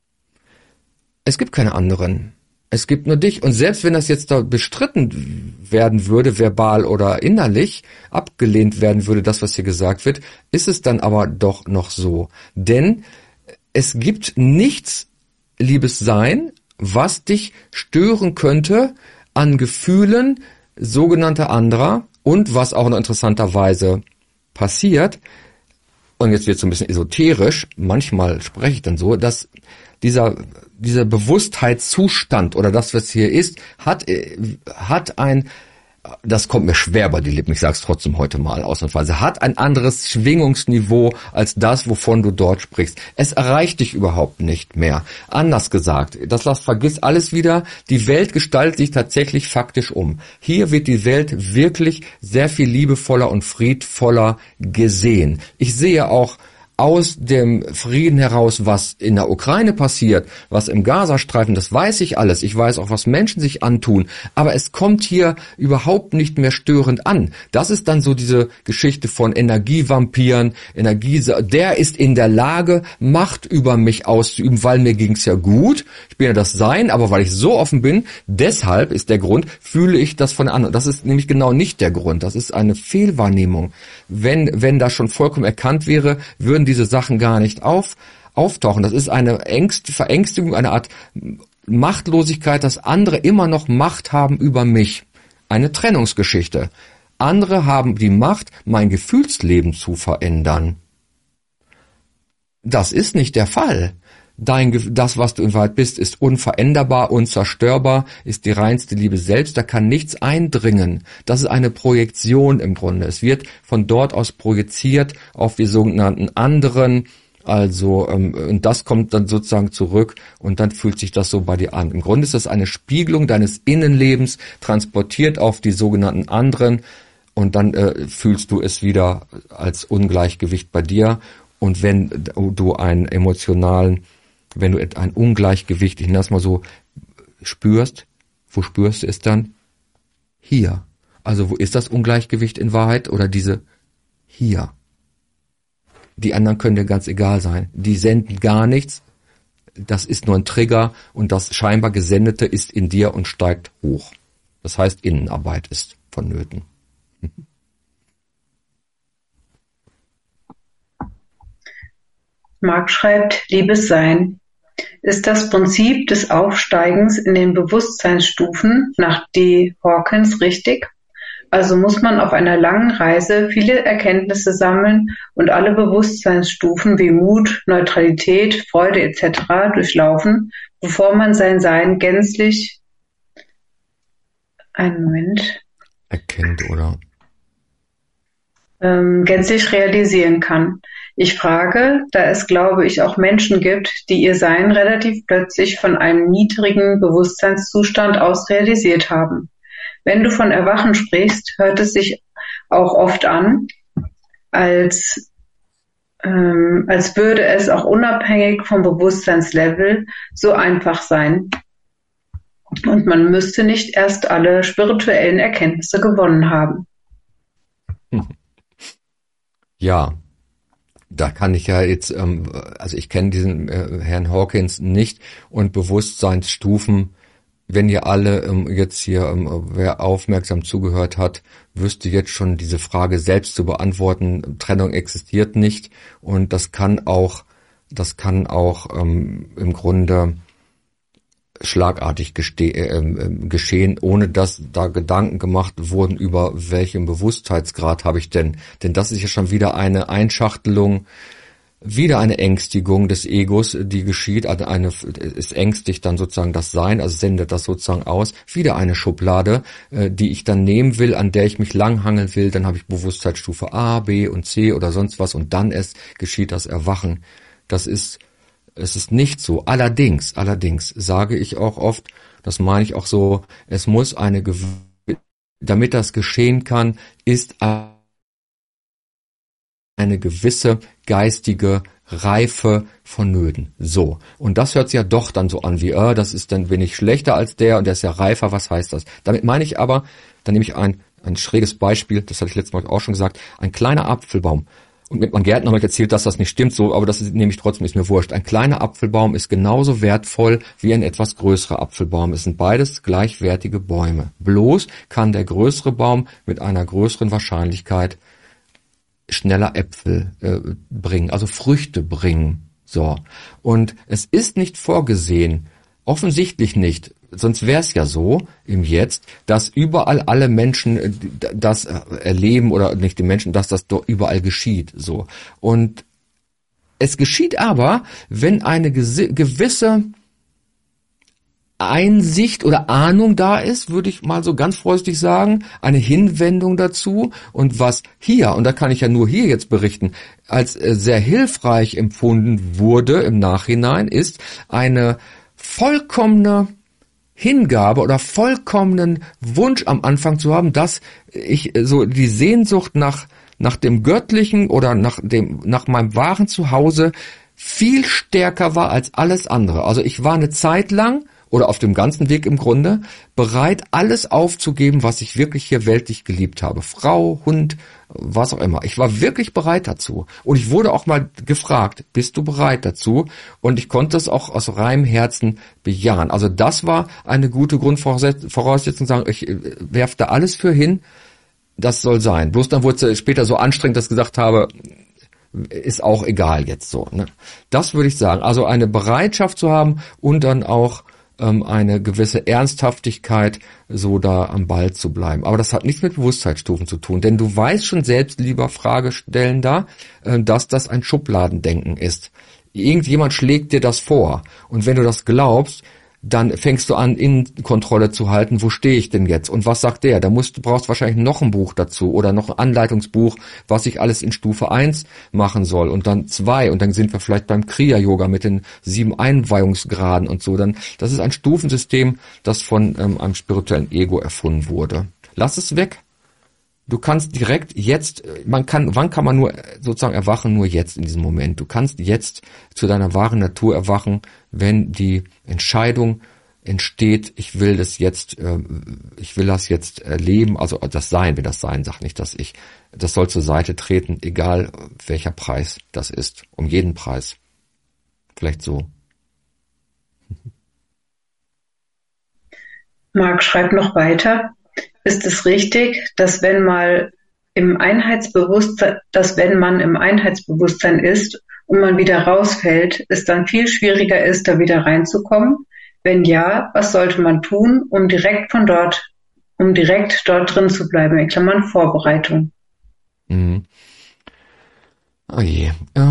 Es gibt keine anderen. Es gibt nur dich. Und selbst wenn das jetzt da bestritten werden würde, verbal oder innerlich, abgelehnt werden würde, das, was hier gesagt wird, ist es dann aber doch noch so. Denn es gibt nichts, liebes Sein, was dich stören könnte an Gefühlen sogenannter anderer und was auch noch interessanterweise passiert, und jetzt wird es so ein bisschen esoterisch, manchmal spreche ich dann so, dass dieser Bewusstheitszustand oder das, was hier ist, hat ein, das kommt mir schwer bei die Lippen, ich sage es trotzdem heute mal ausnahmsweise, hat ein anderes Schwingungsniveau als das, wovon du dort sprichst. Es erreicht dich überhaupt nicht mehr. Anders gesagt, vergiss alles wieder, die Welt gestaltet sich tatsächlich faktisch um. Hier wird die Welt wirklich sehr viel liebevoller und friedvoller gesehen. Ich sehe auch aus dem Frieden heraus, was in der Ukraine passiert, was im Gazastreifen, das weiß ich alles. Ich weiß auch, was Menschen sich antun. Aber es kommt hier überhaupt nicht mehr störend an. Das ist dann so diese Geschichte von Energievampiren, der ist in der Lage, Macht über mich auszuüben, weil mir ging's ja gut. Ich bin ja das Sein, aber weil ich so offen bin, deshalb ist der Grund, fühle ich das von anderen. Das ist nämlich genau nicht der Grund. Das ist eine Fehlwahrnehmung. Wenn das schon vollkommen erkannt wäre, würden diese Sachen gar nicht auftauchen. Das ist eine Verängstigung, eine Art Machtlosigkeit, dass andere immer noch Macht haben über mich. Eine Trennungsgeschichte. Andere haben die Macht, mein Gefühlsleben zu verändern. Das ist nicht der Fall. Das, was du in Wahrheit bist, ist unveränderbar, unzerstörbar, ist die reinste Liebe selbst, da kann nichts eindringen. Das ist eine Projektion im Grunde. Es wird von dort aus projiziert auf die sogenannten anderen, also und das kommt dann sozusagen zurück und dann fühlt sich das so bei dir an. Im Grunde ist das eine Spiegelung deines Innenlebens, transportiert auf die sogenannten anderen und dann fühlst du es wieder als Ungleichgewicht bei dir. Und wenn du ein Ungleichgewicht, ich nenne es mal so, spürst, wo spürst du es dann? Hier. Also wo ist das Ungleichgewicht in Wahrheit? Oder diese hier. Die anderen können dir ganz egal sein. Die senden gar nichts. Das ist nur ein Trigger und das scheinbar Gesendete ist in dir und steigt hoch. Das heißt, Innenarbeit ist vonnöten. Marc schreibt, liebes Sein, ist das Prinzip des Aufsteigens in den Bewusstseinsstufen nach D. Hawkins richtig? Also muss man auf einer langen Reise viele Erkenntnisse sammeln und alle Bewusstseinsstufen wie Mut, Neutralität, Freude etc. durchlaufen, bevor man sein Sein gänzlich erkennt oder gänzlich realisieren kann. Ich frage, da es, glaube ich, auch Menschen gibt, die ihr Sein relativ plötzlich von einem niedrigen Bewusstseinszustand aus realisiert haben. Wenn du von Erwachen sprichst, hört es sich auch oft an, als würde es auch unabhängig vom Bewusstseinslevel so einfach sein. Und man müsste nicht erst alle spirituellen Erkenntnisse gewonnen haben. Ja, da kann ich ja jetzt, also ich kenne diesen Herrn Hawkins nicht und Bewusstseinsstufen, wenn ihr alle jetzt hier, wer aufmerksam zugehört hat, wüsste jetzt schon diese Frage selbst zu beantworten. Trennung existiert nicht und das kann auch im Grunde schlagartig geschehen, ohne dass da Gedanken gemacht wurden über welchen Bewusstheitsgrad habe ich denn. Denn das ist ja schon wieder eine Einschachtelung wieder eine Ängstigung des Egos, die geschieht, es ängstigt dann sozusagen das Sein, also sendet das sozusagen aus, wieder eine Schublade, die ich dann nehmen will, an der ich mich langhangeln will, dann habe ich Bewusstseinsstufe A, B und C oder sonst was und dann erst geschieht das Erwachen. Es ist nicht so. Allerdings sage ich auch oft, das meine ich auch so, es muss damit das geschehen kann, ist eine gewisse geistige Reife vonnöten. So. Und das hört sich ja doch dann so an wie, bin ich schlechter als der und der ist ja reifer, was heißt das? Damit meine ich aber, dann nehme ich ein schräges Beispiel, das hatte ich letztes Mal auch schon gesagt, ein kleiner Apfelbaum. Und mit meinem Gärtner habe ich erzählt, dass das nicht stimmt, so, aber das nehme ich trotzdem, ist mir wurscht. Ein kleiner Apfelbaum ist genauso wertvoll wie ein etwas größerer Apfelbaum. Es sind beides gleichwertige Bäume. Bloß kann der größere Baum mit einer größeren Wahrscheinlichkeit schneller Äpfel bringen, also Früchte bringen. So. Und es ist nicht vorgesehen, offensichtlich nicht, sonst wäre es ja so im Jetzt, dass überall alle Menschen das erleben oder nicht die Menschen, dass das dort überall geschieht. So. Und es geschieht aber, wenn eine gewisse Einsicht oder Ahnung da ist, würde ich mal so ganz vorsichtig sagen, eine Hinwendung dazu und was hier, und da kann ich ja nur hier jetzt berichten, als sehr hilfreich empfunden wurde im Nachhinein, ist eine vollkommene Hingabe oder vollkommenen Wunsch am Anfang zu haben, dass ich so die Sehnsucht nach dem Göttlichen oder nach meinem wahren Zuhause viel stärker war als alles andere. Also ich war eine Zeit lang oder auf dem ganzen Weg im Grunde bereit, alles aufzugeben, was ich wirklich hier weltlich geliebt habe. Frau, Hund, was auch immer. Ich war wirklich bereit dazu. Und ich wurde auch mal gefragt, bist du bereit dazu? Und ich konnte es auch aus reinem Herzen bejahen. Also das war eine gute Grundvoraussetzung, sagen, ich werfe da alles für hin, das soll sein. Bloß dann wurde es später so anstrengend, dass ich gesagt habe, ist auch egal jetzt so. Ne? Das würde ich sagen. Also eine Bereitschaft zu haben und dann auch eine gewisse Ernsthaftigkeit, so da am Ball zu bleiben. Aber das hat nichts mit Bewusstseinsstufen zu tun, denn du weißt schon selbst, lieber Fragestellender, dass das ein Schubladendenken ist. Irgendjemand schlägt dir das vor und wenn du das glaubst, dann fängst du an, Innenkontrolle zu halten, wo stehe ich denn jetzt und was sagt der? Du brauchst wahrscheinlich noch ein Buch dazu oder noch ein Anleitungsbuch, was ich alles in Stufe 1 machen soll und dann 2 und dann sind wir vielleicht beim Kriya-Yoga mit den 7 Einweihungsgraden und so. Das ist ein Stufensystem, das von einem spirituellen Ego erfunden wurde. Lass es weg. Du kannst direkt jetzt, wann kann man nur sozusagen erwachen? Nur jetzt in diesem Moment. Du kannst jetzt zu deiner wahren Natur erwachen, wenn die Entscheidung entsteht, ich will das jetzt erleben, also das Sein, wenn das Sein sagt, nicht das Ich. Das soll zur Seite treten, egal welcher Preis das ist. Um jeden Preis. Vielleicht so. Marc schreibt noch weiter. Ist es richtig, dass wenn man im Einheitsbewusstsein ist und man wieder rausfällt, es dann viel schwieriger ist, da wieder reinzukommen? Wenn ja, was sollte man tun, um direkt dort drin zu bleiben? In Klammern Vorbereitung. Mhm. Oh je.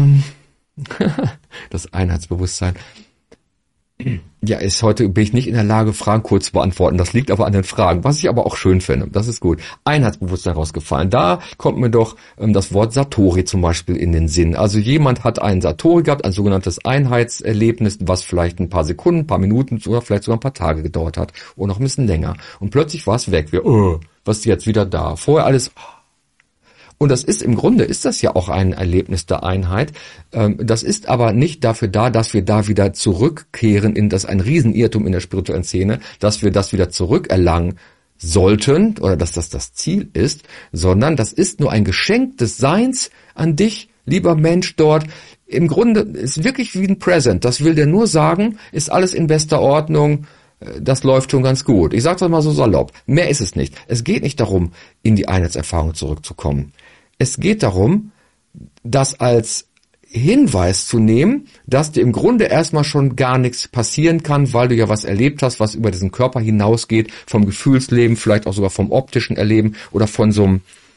Das Einheitsbewusstsein. Ja, bin ich nicht in der Lage, Fragen kurz zu beantworten. Das liegt aber an den Fragen, was ich aber auch schön finde. Das ist gut. Einheitsbewusstsein rausgefallen. Da kommt mir doch das Wort Satori zum Beispiel in den Sinn. Also jemand hat einen Satori gehabt, ein sogenanntes Einheitserlebnis, was vielleicht ein paar Sekunden, ein paar Minuten oder vielleicht sogar ein paar Tage gedauert hat oder noch ein bisschen länger. Und plötzlich war es weg. Was ist jetzt wieder da? Vorher alles... Und das ist im Grunde, ist das ja auch ein Erlebnis der Einheit. Das ist aber nicht dafür da, dass wir da wieder zurückkehren in das ein Riesenirrtum in der spirituellen Szene, dass wir das wieder zurückerlangen sollten oder dass das Ziel ist, sondern das ist nur ein Geschenk des Seins an dich, lieber Mensch dort. Im Grunde ist wirklich wie ein Present. Das will dir nur sagen, ist alles in bester Ordnung. Das läuft schon ganz gut. Ich sage das mal so salopp. Mehr ist es nicht. Es geht nicht darum, in die Einheitserfahrung zurückzukommen. Es geht darum, das als Hinweis zu nehmen, dass dir im Grunde erstmal schon gar nichts passieren kann, weil du ja was erlebt hast, was über diesen Körper hinausgeht, vom Gefühlsleben, vielleicht auch sogar vom optischen Erleben oder von so einem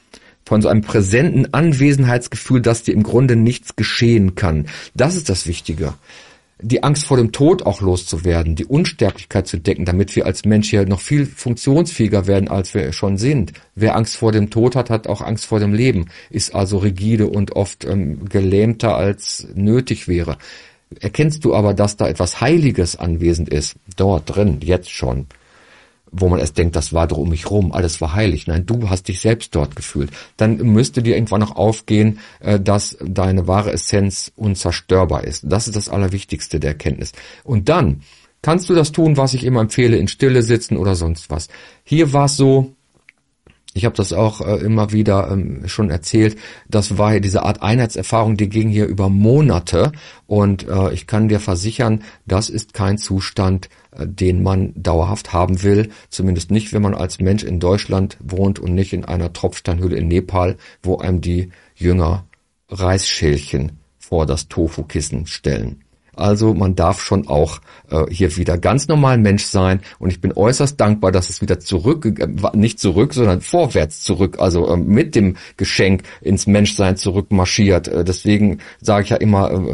von so einem präsenten Anwesenheitsgefühl, dass dir im Grunde nichts geschehen kann. Das ist das Wichtige. Die Angst vor dem Tod auch loszuwerden, die Unsterblichkeit zu decken, damit wir als Mensch hier noch viel funktionsfähiger werden, als wir schon sind. Wer Angst vor dem Tod hat, hat auch Angst vor dem Leben, ist also rigide und oft gelähmter als nötig wäre. Erkennst du aber, dass da etwas Heiliges anwesend ist, dort drin, jetzt schon, wo man erst denkt, das war doch um mich rum, alles war heilig. Nein, du hast dich selbst dort gefühlt. Dann müsste dir irgendwann noch aufgehen, dass deine wahre Essenz unzerstörbar ist. Das ist das Allerwichtigste der Erkenntnis. Und dann kannst du das tun, was ich immer empfehle, in Stille sitzen oder sonst was. Hier war es so, ich habe das auch immer wieder schon erzählt, das war hier diese Art Einheitserfahrung, die ging hier über Monate und ich kann dir versichern, das ist kein Zustand, den man dauerhaft haben will, zumindest nicht, wenn man als Mensch in Deutschland wohnt und nicht in einer Tropfsteinhöhle in Nepal, wo einem die Jünger Reisschälchen vor das Tofu-Kissen stellen. Also man darf schon auch hier wieder ganz normal Mensch sein und ich bin äußerst dankbar, dass es wieder nicht zurück, sondern vorwärts zurück, also mit dem Geschenk ins Menschsein zurückmarschiert. Deswegen sage ich ja immer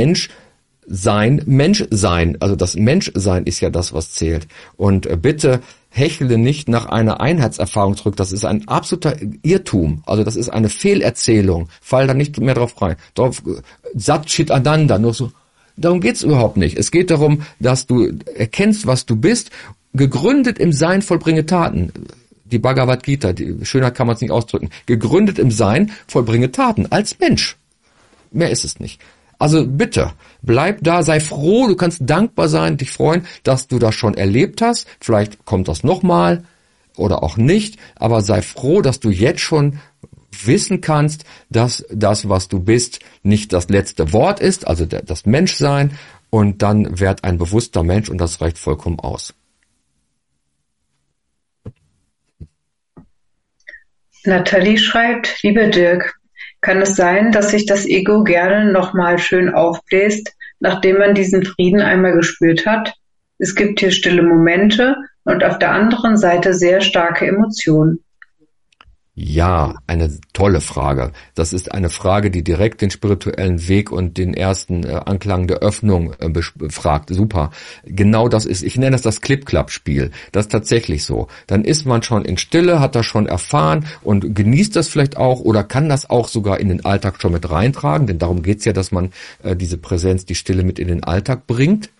Menschsein, also das Menschsein ist ja das, was zählt. Und bitte hechle nicht nach einer Einheitserfahrung zurück, das ist ein absoluter Irrtum, also das ist eine Fehlerzählung, fall da nicht mehr drauf rein. Sat Chit Ananda, nur so. Darum geht's überhaupt nicht. Es geht darum, dass du erkennst, was du bist, gegründet im Sein vollbringe Taten. Die Bhagavad Gita, schöner kann man es nicht ausdrücken. Gegründet im Sein vollbringe Taten, als Mensch. Mehr ist es nicht. Also bitte, bleib da, sei froh, du kannst dankbar sein, dich freuen, dass du das schon erlebt hast. Vielleicht kommt das nochmal oder auch nicht, aber sei froh, dass du jetzt schon wissen kannst, dass das, was du bist, nicht das letzte Wort ist, also das Menschsein, und dann werd ein bewusster Mensch und das reicht vollkommen aus. Nathalie schreibt, lieber Dirk, kann es sein, dass sich das Ego gerne nochmal schön aufbläst, nachdem man diesen Frieden einmal gespürt hat? Es gibt hier stille Momente und auf der anderen Seite sehr starke Emotionen. Ja, eine tolle Frage. Das ist eine Frage, die direkt den spirituellen Weg und den ersten Anklang der Öffnung befragt. Super. Genau das ist, ich nenne das Clip-Clap-Spiel. Das ist tatsächlich so. Dann ist man schon in Stille, hat das schon erfahren und genießt das vielleicht auch oder kann das auch sogar in den Alltag schon mit reintragen, denn darum geht's ja, dass man diese Präsenz, die Stille mit in den Alltag bringt.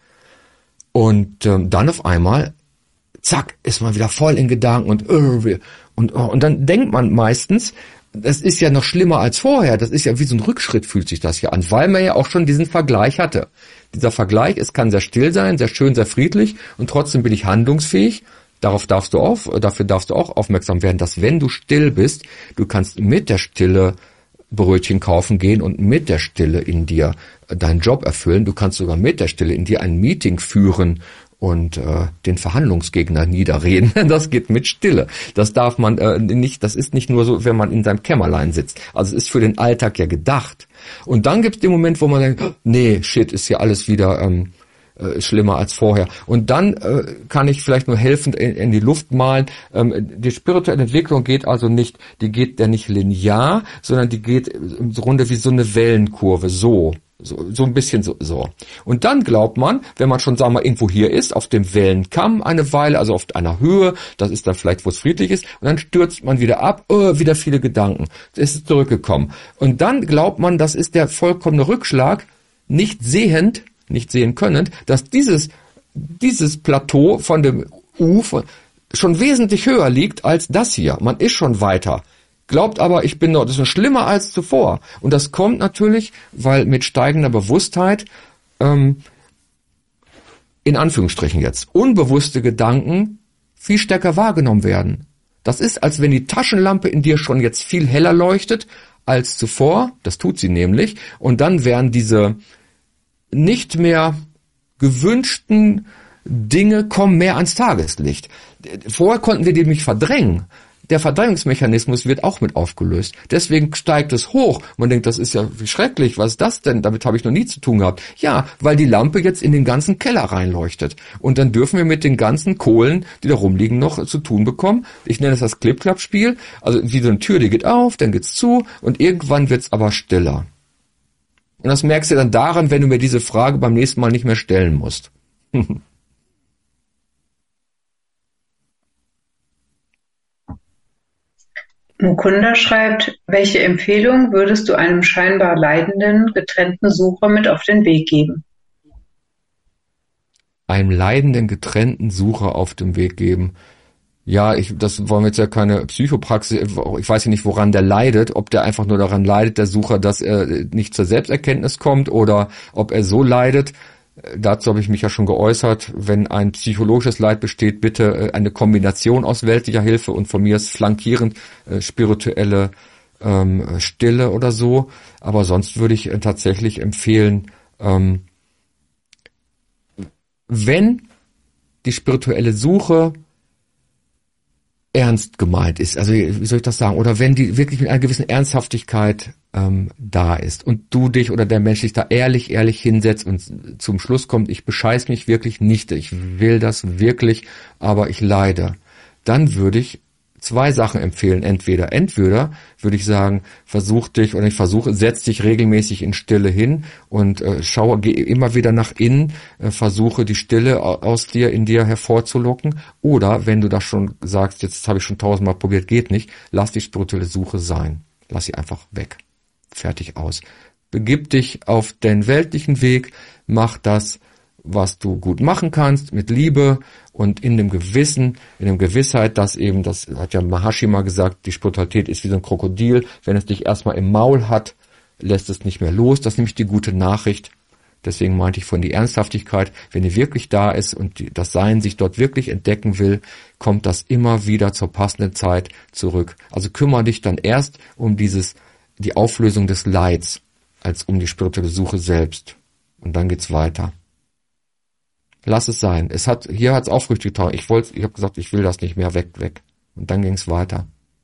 Und dann auf einmal, zack, ist man wieder voll in Gedanken und dann denkt man meistens, das ist ja noch schlimmer als vorher, das ist ja wie so ein Rückschritt, fühlt sich das ja an, weil man ja auch schon diesen Vergleich hatte. Dieser Vergleich, es kann sehr still sein, sehr schön, sehr friedlich und trotzdem bin ich handlungsfähig. Dafür darfst du auch aufmerksam werden, dass wenn du still bist, du kannst mit der Stille Brötchen kaufen gehen und mit der Stille in dir deinen Job erfüllen. Du kannst sogar mit der Stille in dir ein Meeting führen und den Verhandlungsgegner niederreden. Das geht mit Stille. Das darf man nicht, das ist nicht nur so, wenn man in seinem Kämmerlein sitzt. Also es ist für den Alltag ja gedacht. Und dann gibt es den Moment, wo man denkt, nee, shit, ist ja alles wieder schlimmer als vorher. Und dann kann ich vielleicht nur helfend in die Luft malen. Die spirituelle Entwicklung geht also nicht, die geht ja nicht linear, sondern die geht im Grunde wie so eine Wellenkurve, so ein bisschen so. Und dann glaubt man, wenn man schon, sagen wir mal, irgendwo hier ist, auf dem Wellenkamm eine Weile, also auf einer Höhe, das ist dann vielleicht, wo es friedlich ist, und dann stürzt man wieder ab, wieder viele Gedanken. Es ist zurückgekommen. Und dann glaubt man, das ist der vollkommene Rückschlag, nicht sehen können, dass dieses Plateau von dem Ufer schon wesentlich höher liegt als das hier. Man ist schon weiter. Glaubt aber, ich bin noch, das ist noch schlimmer als zuvor. Und das kommt natürlich, weil mit steigender Bewusstheit, in Anführungsstrichen jetzt, unbewusste Gedanken viel stärker wahrgenommen werden. Das ist, als wenn die Taschenlampe in dir schon jetzt viel heller leuchtet als zuvor. Das tut sie nämlich. Und dann werden diese nicht mehr gewünschten Dinge kommen mehr ans Tageslicht. Vorher konnten wir die nämlich verdrängen. der Verdrängungsmechanismus wird auch mit aufgelöst. Deswegen steigt es hoch. Man denkt, das ist ja schrecklich, was ist das denn? Damit habe ich noch nie zu tun gehabt. Ja, weil die Lampe jetzt in den ganzen Keller reinleuchtet. Und dann dürfen wir mit den ganzen Kohlen, die da rumliegen, noch zu tun bekommen. Ich nenne das Clip-Clap-Spiel. Also wie so eine Tür, die geht auf, dann geht's zu und irgendwann wird's aber stiller. Und das merkst du dann daran, wenn du mir diese Frage beim nächsten Mal nicht mehr stellen musst. Mukunda schreibt, welche Empfehlung würdest du einem scheinbar leidenden, getrennten Sucher mit auf den Weg geben? Einem leidenden, getrennten Sucher auf den Weg geben. Ja, das wollen wir jetzt ja keine Psychopraxis, ich weiß ja nicht, woran der leidet, ob der einfach nur daran leidet, der Sucher, dass er nicht zur Selbsterkenntnis kommt oder ob er so leidet. Dazu habe ich mich ja schon geäußert, wenn ein psychologisches Leid besteht, bitte eine Kombination aus weltlicher Hilfe und von mir ist flankierend spirituelle Stille oder so. Aber sonst würde ich tatsächlich empfehlen, wenn die spirituelle Suche ernst gemeint ist, also wie soll ich das sagen, oder wenn die wirklich mit einer gewissen Ernsthaftigkeit da ist und du dich oder der Mensch sich da ehrlich hinsetzt und zum Schluss kommt, ich bescheiß mich wirklich nicht, ich will das wirklich, aber ich leide, dann würde ich zwei Sachen empfehlen. Entweder würde ich sagen, setz dich regelmäßig in Stille hin und geh immer wieder nach innen, versuche die Stille in dir hervorzulocken. Oder wenn du das schon sagst, jetzt habe ich schon 1000-mal probiert, geht nicht, lass die spirituelle Suche sein. Lass sie einfach weg. Fertig aus. Begib dich auf den weltlichen Weg, mach das, was du gut machen kannst, mit Liebe und in dem Gewissheit, dass eben, das hat ja Maharshi mal gesagt, die Spiritualität ist wie so ein Krokodil, wenn es dich erstmal im Maul hat, lässt es nicht mehr los, das ist nämlich die gute Nachricht. Deswegen meinte ich von die Ernsthaftigkeit, wenn die wirklich da ist und das Sein sich dort wirklich entdecken will, kommt das immer wieder zur passenden Zeit zurück. Also kümmere dich dann erst um die Auflösung des Leids, als um die spirituelle Suche selbst. Und dann geht's weiter. Lass es sein. Hier hat's Aufrüchte getan. Ich habe gesagt, ich will das nicht mehr, weg. Und dann ging's weiter.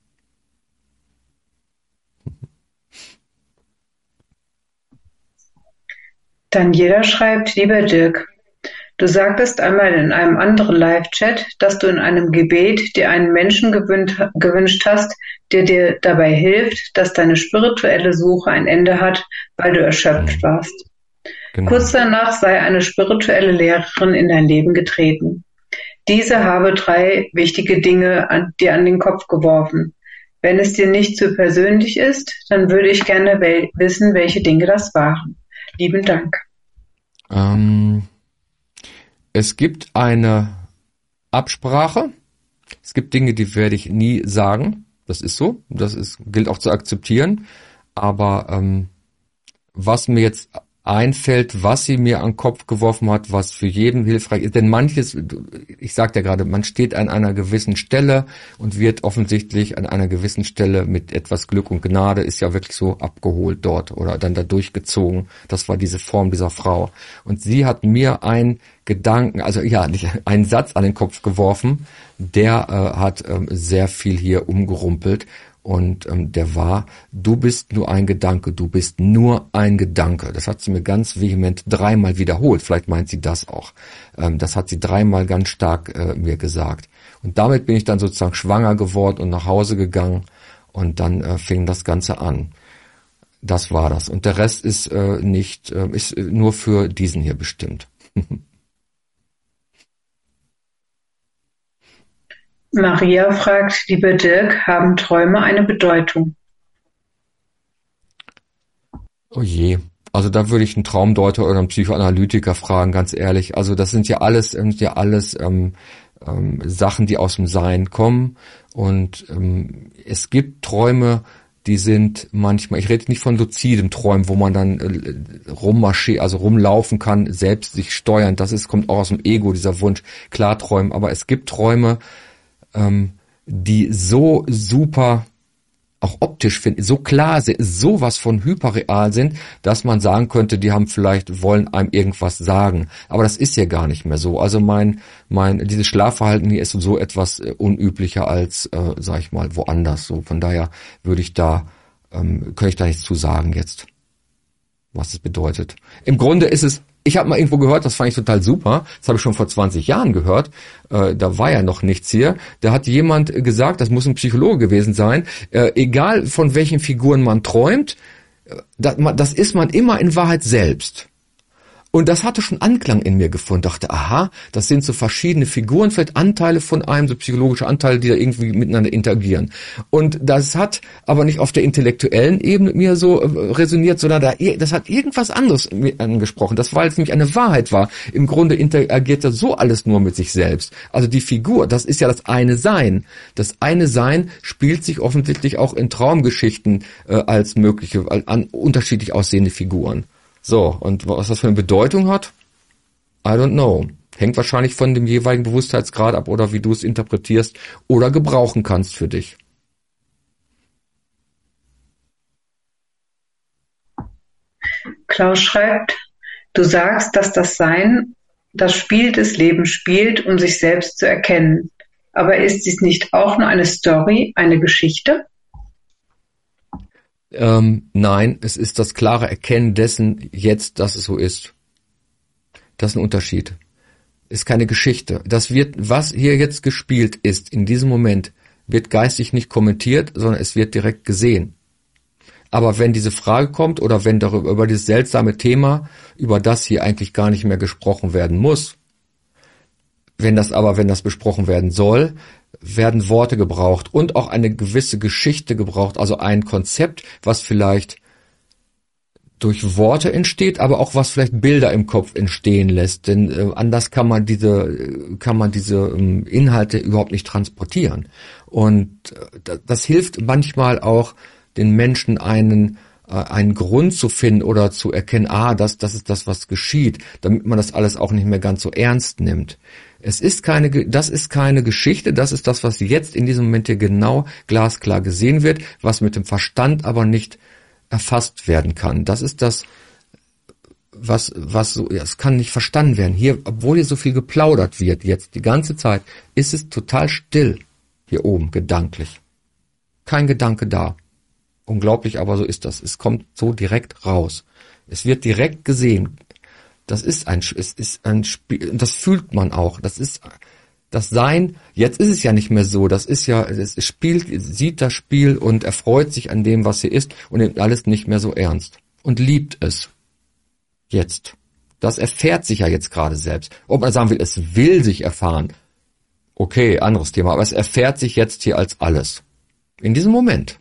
Dann jeder schreibt, lieber Dirk, du sagtest einmal in einem anderen Live-Chat, dass du in einem Gebet dir einen Menschen gewünscht hast, der dir dabei hilft, dass deine spirituelle Suche ein Ende hat, weil du erschöpft warst. Genau. Kurz danach sei eine spirituelle Lehrerin in dein Leben getreten. Diese habe 3 wichtige Dinge dir an den Kopf geworfen. Wenn es dir nicht zu persönlich ist, dann würde ich gerne wissen, welche Dinge das waren. Lieben Dank. Es gibt eine Absprache. Es gibt Dinge, die werde ich nie sagen. Das ist so. Gilt auch zu akzeptieren. Aber was mir jetzt einfällt, was sie mir an den Kopf geworfen hat, was für jeden hilfreich ist. Denn manches, ich sagte ja gerade, man steht an einer gewissen Stelle und wird offensichtlich an einer gewissen Stelle mit etwas Glück und Gnade, ist ja wirklich so abgeholt dort oder dann da durchgezogen. Das war diese Form dieser Frau. Und sie hat mir einen Satz an den Kopf geworfen, der hat sehr viel hier umgerumpelt. Und der war, du bist nur ein Gedanke, du bist nur ein Gedanke. Das hat sie mir ganz vehement 3-mal wiederholt. Vielleicht meint sie das auch. Das hat sie 3-mal ganz stark mir gesagt. Und damit bin ich dann sozusagen schwanger geworden und nach Hause gegangen. Und dann fing das Ganze an. Das war das. Und der Rest ist ist nur für diesen hier bestimmt. Maria fragt, lieber Dirk, haben Träume eine Bedeutung? Oh je. Also da würde ich einen Traumdeuter oder einen Psychoanalytiker fragen, ganz ehrlich. Also das sind ja alles Sachen, die aus dem Sein kommen. Und es gibt Träume, die sind manchmal, ich rede nicht von luzidem Träumen, wo man dann rumlaufen kann, selbst sich steuern. Kommt auch aus dem Ego, dieser Wunsch, Klarträumen. Aber es gibt Träume, die so super auch optisch so klar sind, sowas von hyperreal sind, dass man sagen könnte, die wollen einem irgendwas sagen. Aber das ist ja gar nicht mehr so. Also dieses Schlafverhalten hier ist so etwas unüblicher als, sag ich mal, woanders. So, von daher könnte ich da nichts zu sagen jetzt, was es bedeutet. Im Grunde ist es, ich habe mal irgendwo gehört, das fand ich total super, das habe ich schon vor 20 Jahren gehört, da war ja noch nichts hier, da hat jemand gesagt, das muss ein Psychologe gewesen sein, egal von welchen Figuren man träumt, das ist man immer in Wahrheit selbst. Und das hatte schon Anklang in mir gefunden, dachte, aha, das sind so verschiedene Figuren, vielleicht Anteile von einem, so psychologische Anteile, die da irgendwie miteinander interagieren. Und das hat aber nicht auf der intellektuellen Ebene mit mir so resoniert, sondern das hat irgendwas anderes mit angesprochen. Das, weil es nämlich eine Wahrheit war. Im Grunde interagiert das so alles nur mit sich selbst. Also die Figur, das ist ja das eine Sein. Das eine Sein spielt sich offensichtlich auch in Traumgeschichten als mögliche, an unterschiedlich aussehende Figuren. So, und was das für eine Bedeutung hat? I don't know. Hängt wahrscheinlich von dem jeweiligen Bewusstheitsgrad ab oder wie du es interpretierst oder gebrauchen kannst für dich. Klaus schreibt, du sagst, dass das Sein das Spiel des Lebens spielt, um sich selbst zu erkennen. Aber ist dies nicht auch nur eine Story, eine Geschichte? Nein, es ist das klare Erkennen dessen jetzt, dass es so ist. Das ist ein Unterschied. Ist keine Geschichte. Was hier jetzt gespielt ist, in diesem Moment, wird geistig nicht kommentiert, sondern es wird direkt gesehen. Aber wenn diese Frage kommt oder wenn über dieses seltsame Thema, über das hier eigentlich gar nicht mehr gesprochen werden muss, wenn das besprochen werden soll, werden Worte gebraucht und auch eine gewisse Geschichte gebraucht, also ein Konzept, was vielleicht durch Worte entsteht, aber auch was vielleicht Bilder im Kopf entstehen lässt, denn anders kann man diese Inhalte überhaupt nicht transportieren. Und das hilft manchmal auch den Menschen einen Grund zu finden oder zu erkennen, das ist das, was geschieht, damit man das alles auch nicht mehr ganz so ernst nimmt. Das ist keine Geschichte, das ist das, was jetzt in diesem Moment hier genau glasklar gesehen wird, was mit dem Verstand aber nicht erfasst werden kann. Das ist das, was so, es kann nicht verstanden werden. Hier, obwohl hier so viel geplaudert wird jetzt die ganze Zeit, ist es total still hier oben, gedanklich. Kein Gedanke da. Unglaublich, aber so ist das. Es kommt so direkt raus. Es wird direkt gesehen. Es ist ein Spiel, das fühlt man auch. Das ist das Sein. Jetzt ist es ja nicht mehr so. Es sieht das Spiel und erfreut sich an dem, was hier ist und nimmt alles nicht mehr so ernst und liebt es. Jetzt. Das erfährt sich ja jetzt gerade selbst. Ob man sagen will, es will sich erfahren. Okay, anderes Thema. Aber es erfährt sich jetzt hier als alles. In diesem Moment.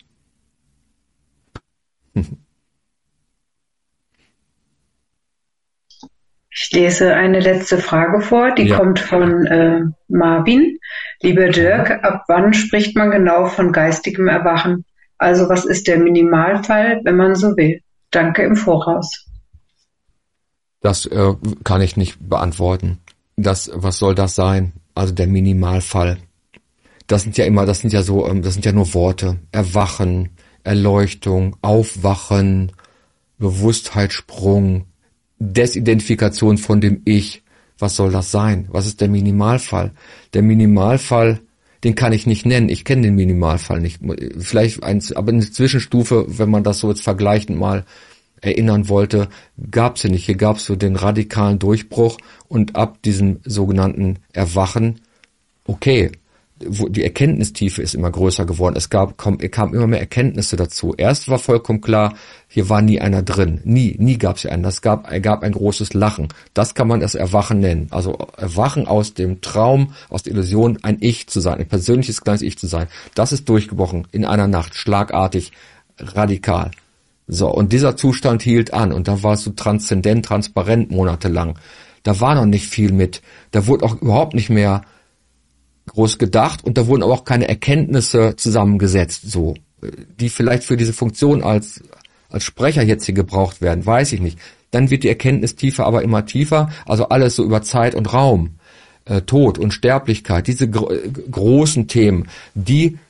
Ich lese eine letzte Frage vor, die kommt von Marvin. Lieber Dirk, ab wann spricht man genau von geistigem Erwachen? Also was ist der Minimalfall, wenn man so will? Danke im Voraus. Das kann ich nicht beantworten. Was soll das sein? Also der Minimalfall. Das sind ja nur Worte. Erwachen, Erleuchtung, Aufwachen, Bewusstheitssprung, Desidentifikation von dem Ich. Was soll das sein? Was ist der Minimalfall? Der Minimalfall, den kann ich nicht nennen. Ich kenne den Minimalfall nicht. Vielleicht aber eine Zwischenstufe, wenn man das so jetzt vergleichend mal erinnern wollte, gab es ja nicht. Hier gab es so den radikalen Durchbruch und ab diesem sogenannten Erwachen, okay, die Erkenntnistiefe ist immer größer geworden. Es kam immer mehr Erkenntnisse dazu. Erst war vollkommen klar, hier war nie einer drin. Nie gab es ja einen. Er gab ein großes Lachen. Das kann man das Erwachen nennen. Also Erwachen aus dem Traum, aus der Illusion, ein Ich zu sein, ein persönliches kleines Ich zu sein. Das ist durchgebrochen in einer Nacht, schlagartig, radikal. So, und dieser Zustand hielt an. Und da war es so transzendent, transparent monatelang. Da war noch nicht viel mit. Da wurde auch überhaupt nicht mehr groß gedacht und da wurden aber auch keine Erkenntnisse zusammengesetzt, so, die vielleicht für diese Funktion als Sprecher jetzt hier gebraucht werden, weiß ich nicht. Dann wird die Erkenntnistiefe aber immer tiefer, also alles so über Zeit und Raum, Tod und Sterblichkeit, diese großen Themen, die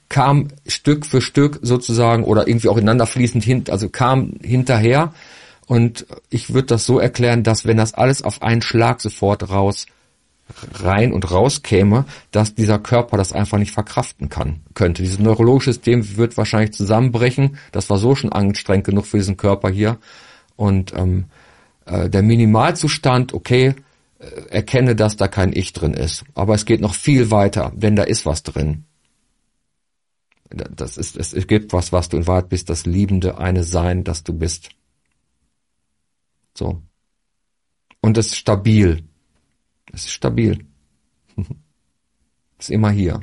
kam Stück für Stück sozusagen oder irgendwie auch ineinander fließend kam hinterher. Und ich würde das so erklären, dass wenn das alles auf einen Schlag sofort rein und raus käme, dass dieser Körper das einfach nicht verkraften könnte. Dieses neurologische System wird wahrscheinlich zusammenbrechen. Das war so schon anstrengend genug für diesen Körper hier. Und der Minimalzustand, okay, erkenne, dass da kein Ich drin ist. Aber es geht noch viel weiter, denn da ist was drin. Es gibt was du in Wahrheit bist, das liebende eine Sein, das du bist. So. Und es ist stabil. Es ist stabil. Ist immer hier.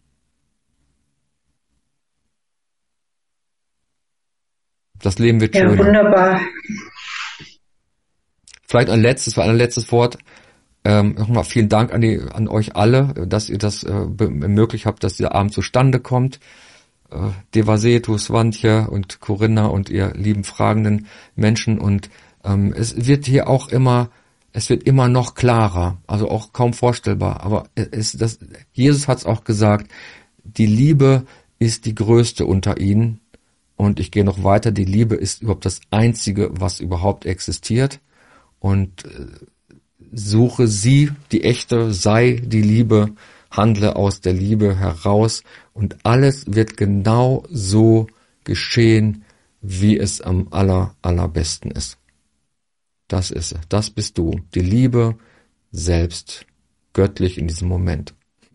Das Leben wird schöner. Ja, wunderbar. Vielleicht ein letztes Wort. Nochmal vielen Dank an euch alle, dass ihr das ermöglicht habt, dass dieser Abend zustande kommt. Devasetu, Swantje und Corinna und ihr lieben fragenden Menschen. Und es wird immer noch klarer, also auch kaum vorstellbar. Aber Jesus hat es auch gesagt, die Liebe ist die größte unter ihnen. Und ich gehe noch weiter, die Liebe ist überhaupt das Einzige, was überhaupt existiert. Und suche sie, die echte, sei die Liebe, handle aus der Liebe heraus. Und alles wird genau so geschehen, wie es am allerbesten ist. Das ist es. Das bist du. Die Liebe selbst. Göttlich in diesem Moment.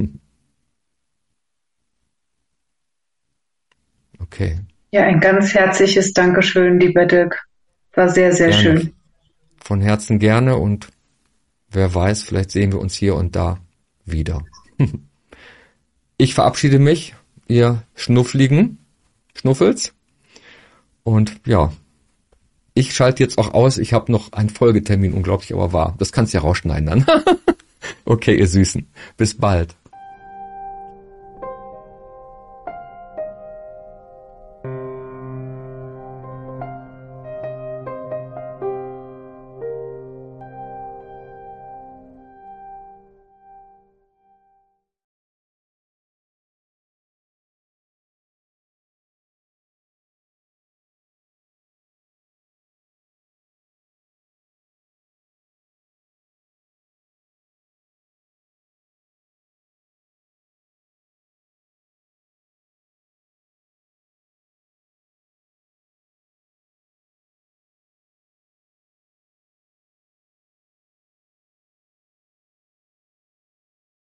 Okay. Ja, ein ganz herzliches Dankeschön, lieber Dirk. War sehr, sehr Gerne. schön. Von Herzen gerne und wer weiß, vielleicht sehen wir uns hier und da wieder. Ich verabschiede mich, ihr Schnuffels. Und ja, ich schalte jetzt auch aus. Ich habe noch einen Folgetermin, unglaublich aber wahr. Das kannst du ja rausschneiden dann. Okay, ihr Süßen. Bis bald.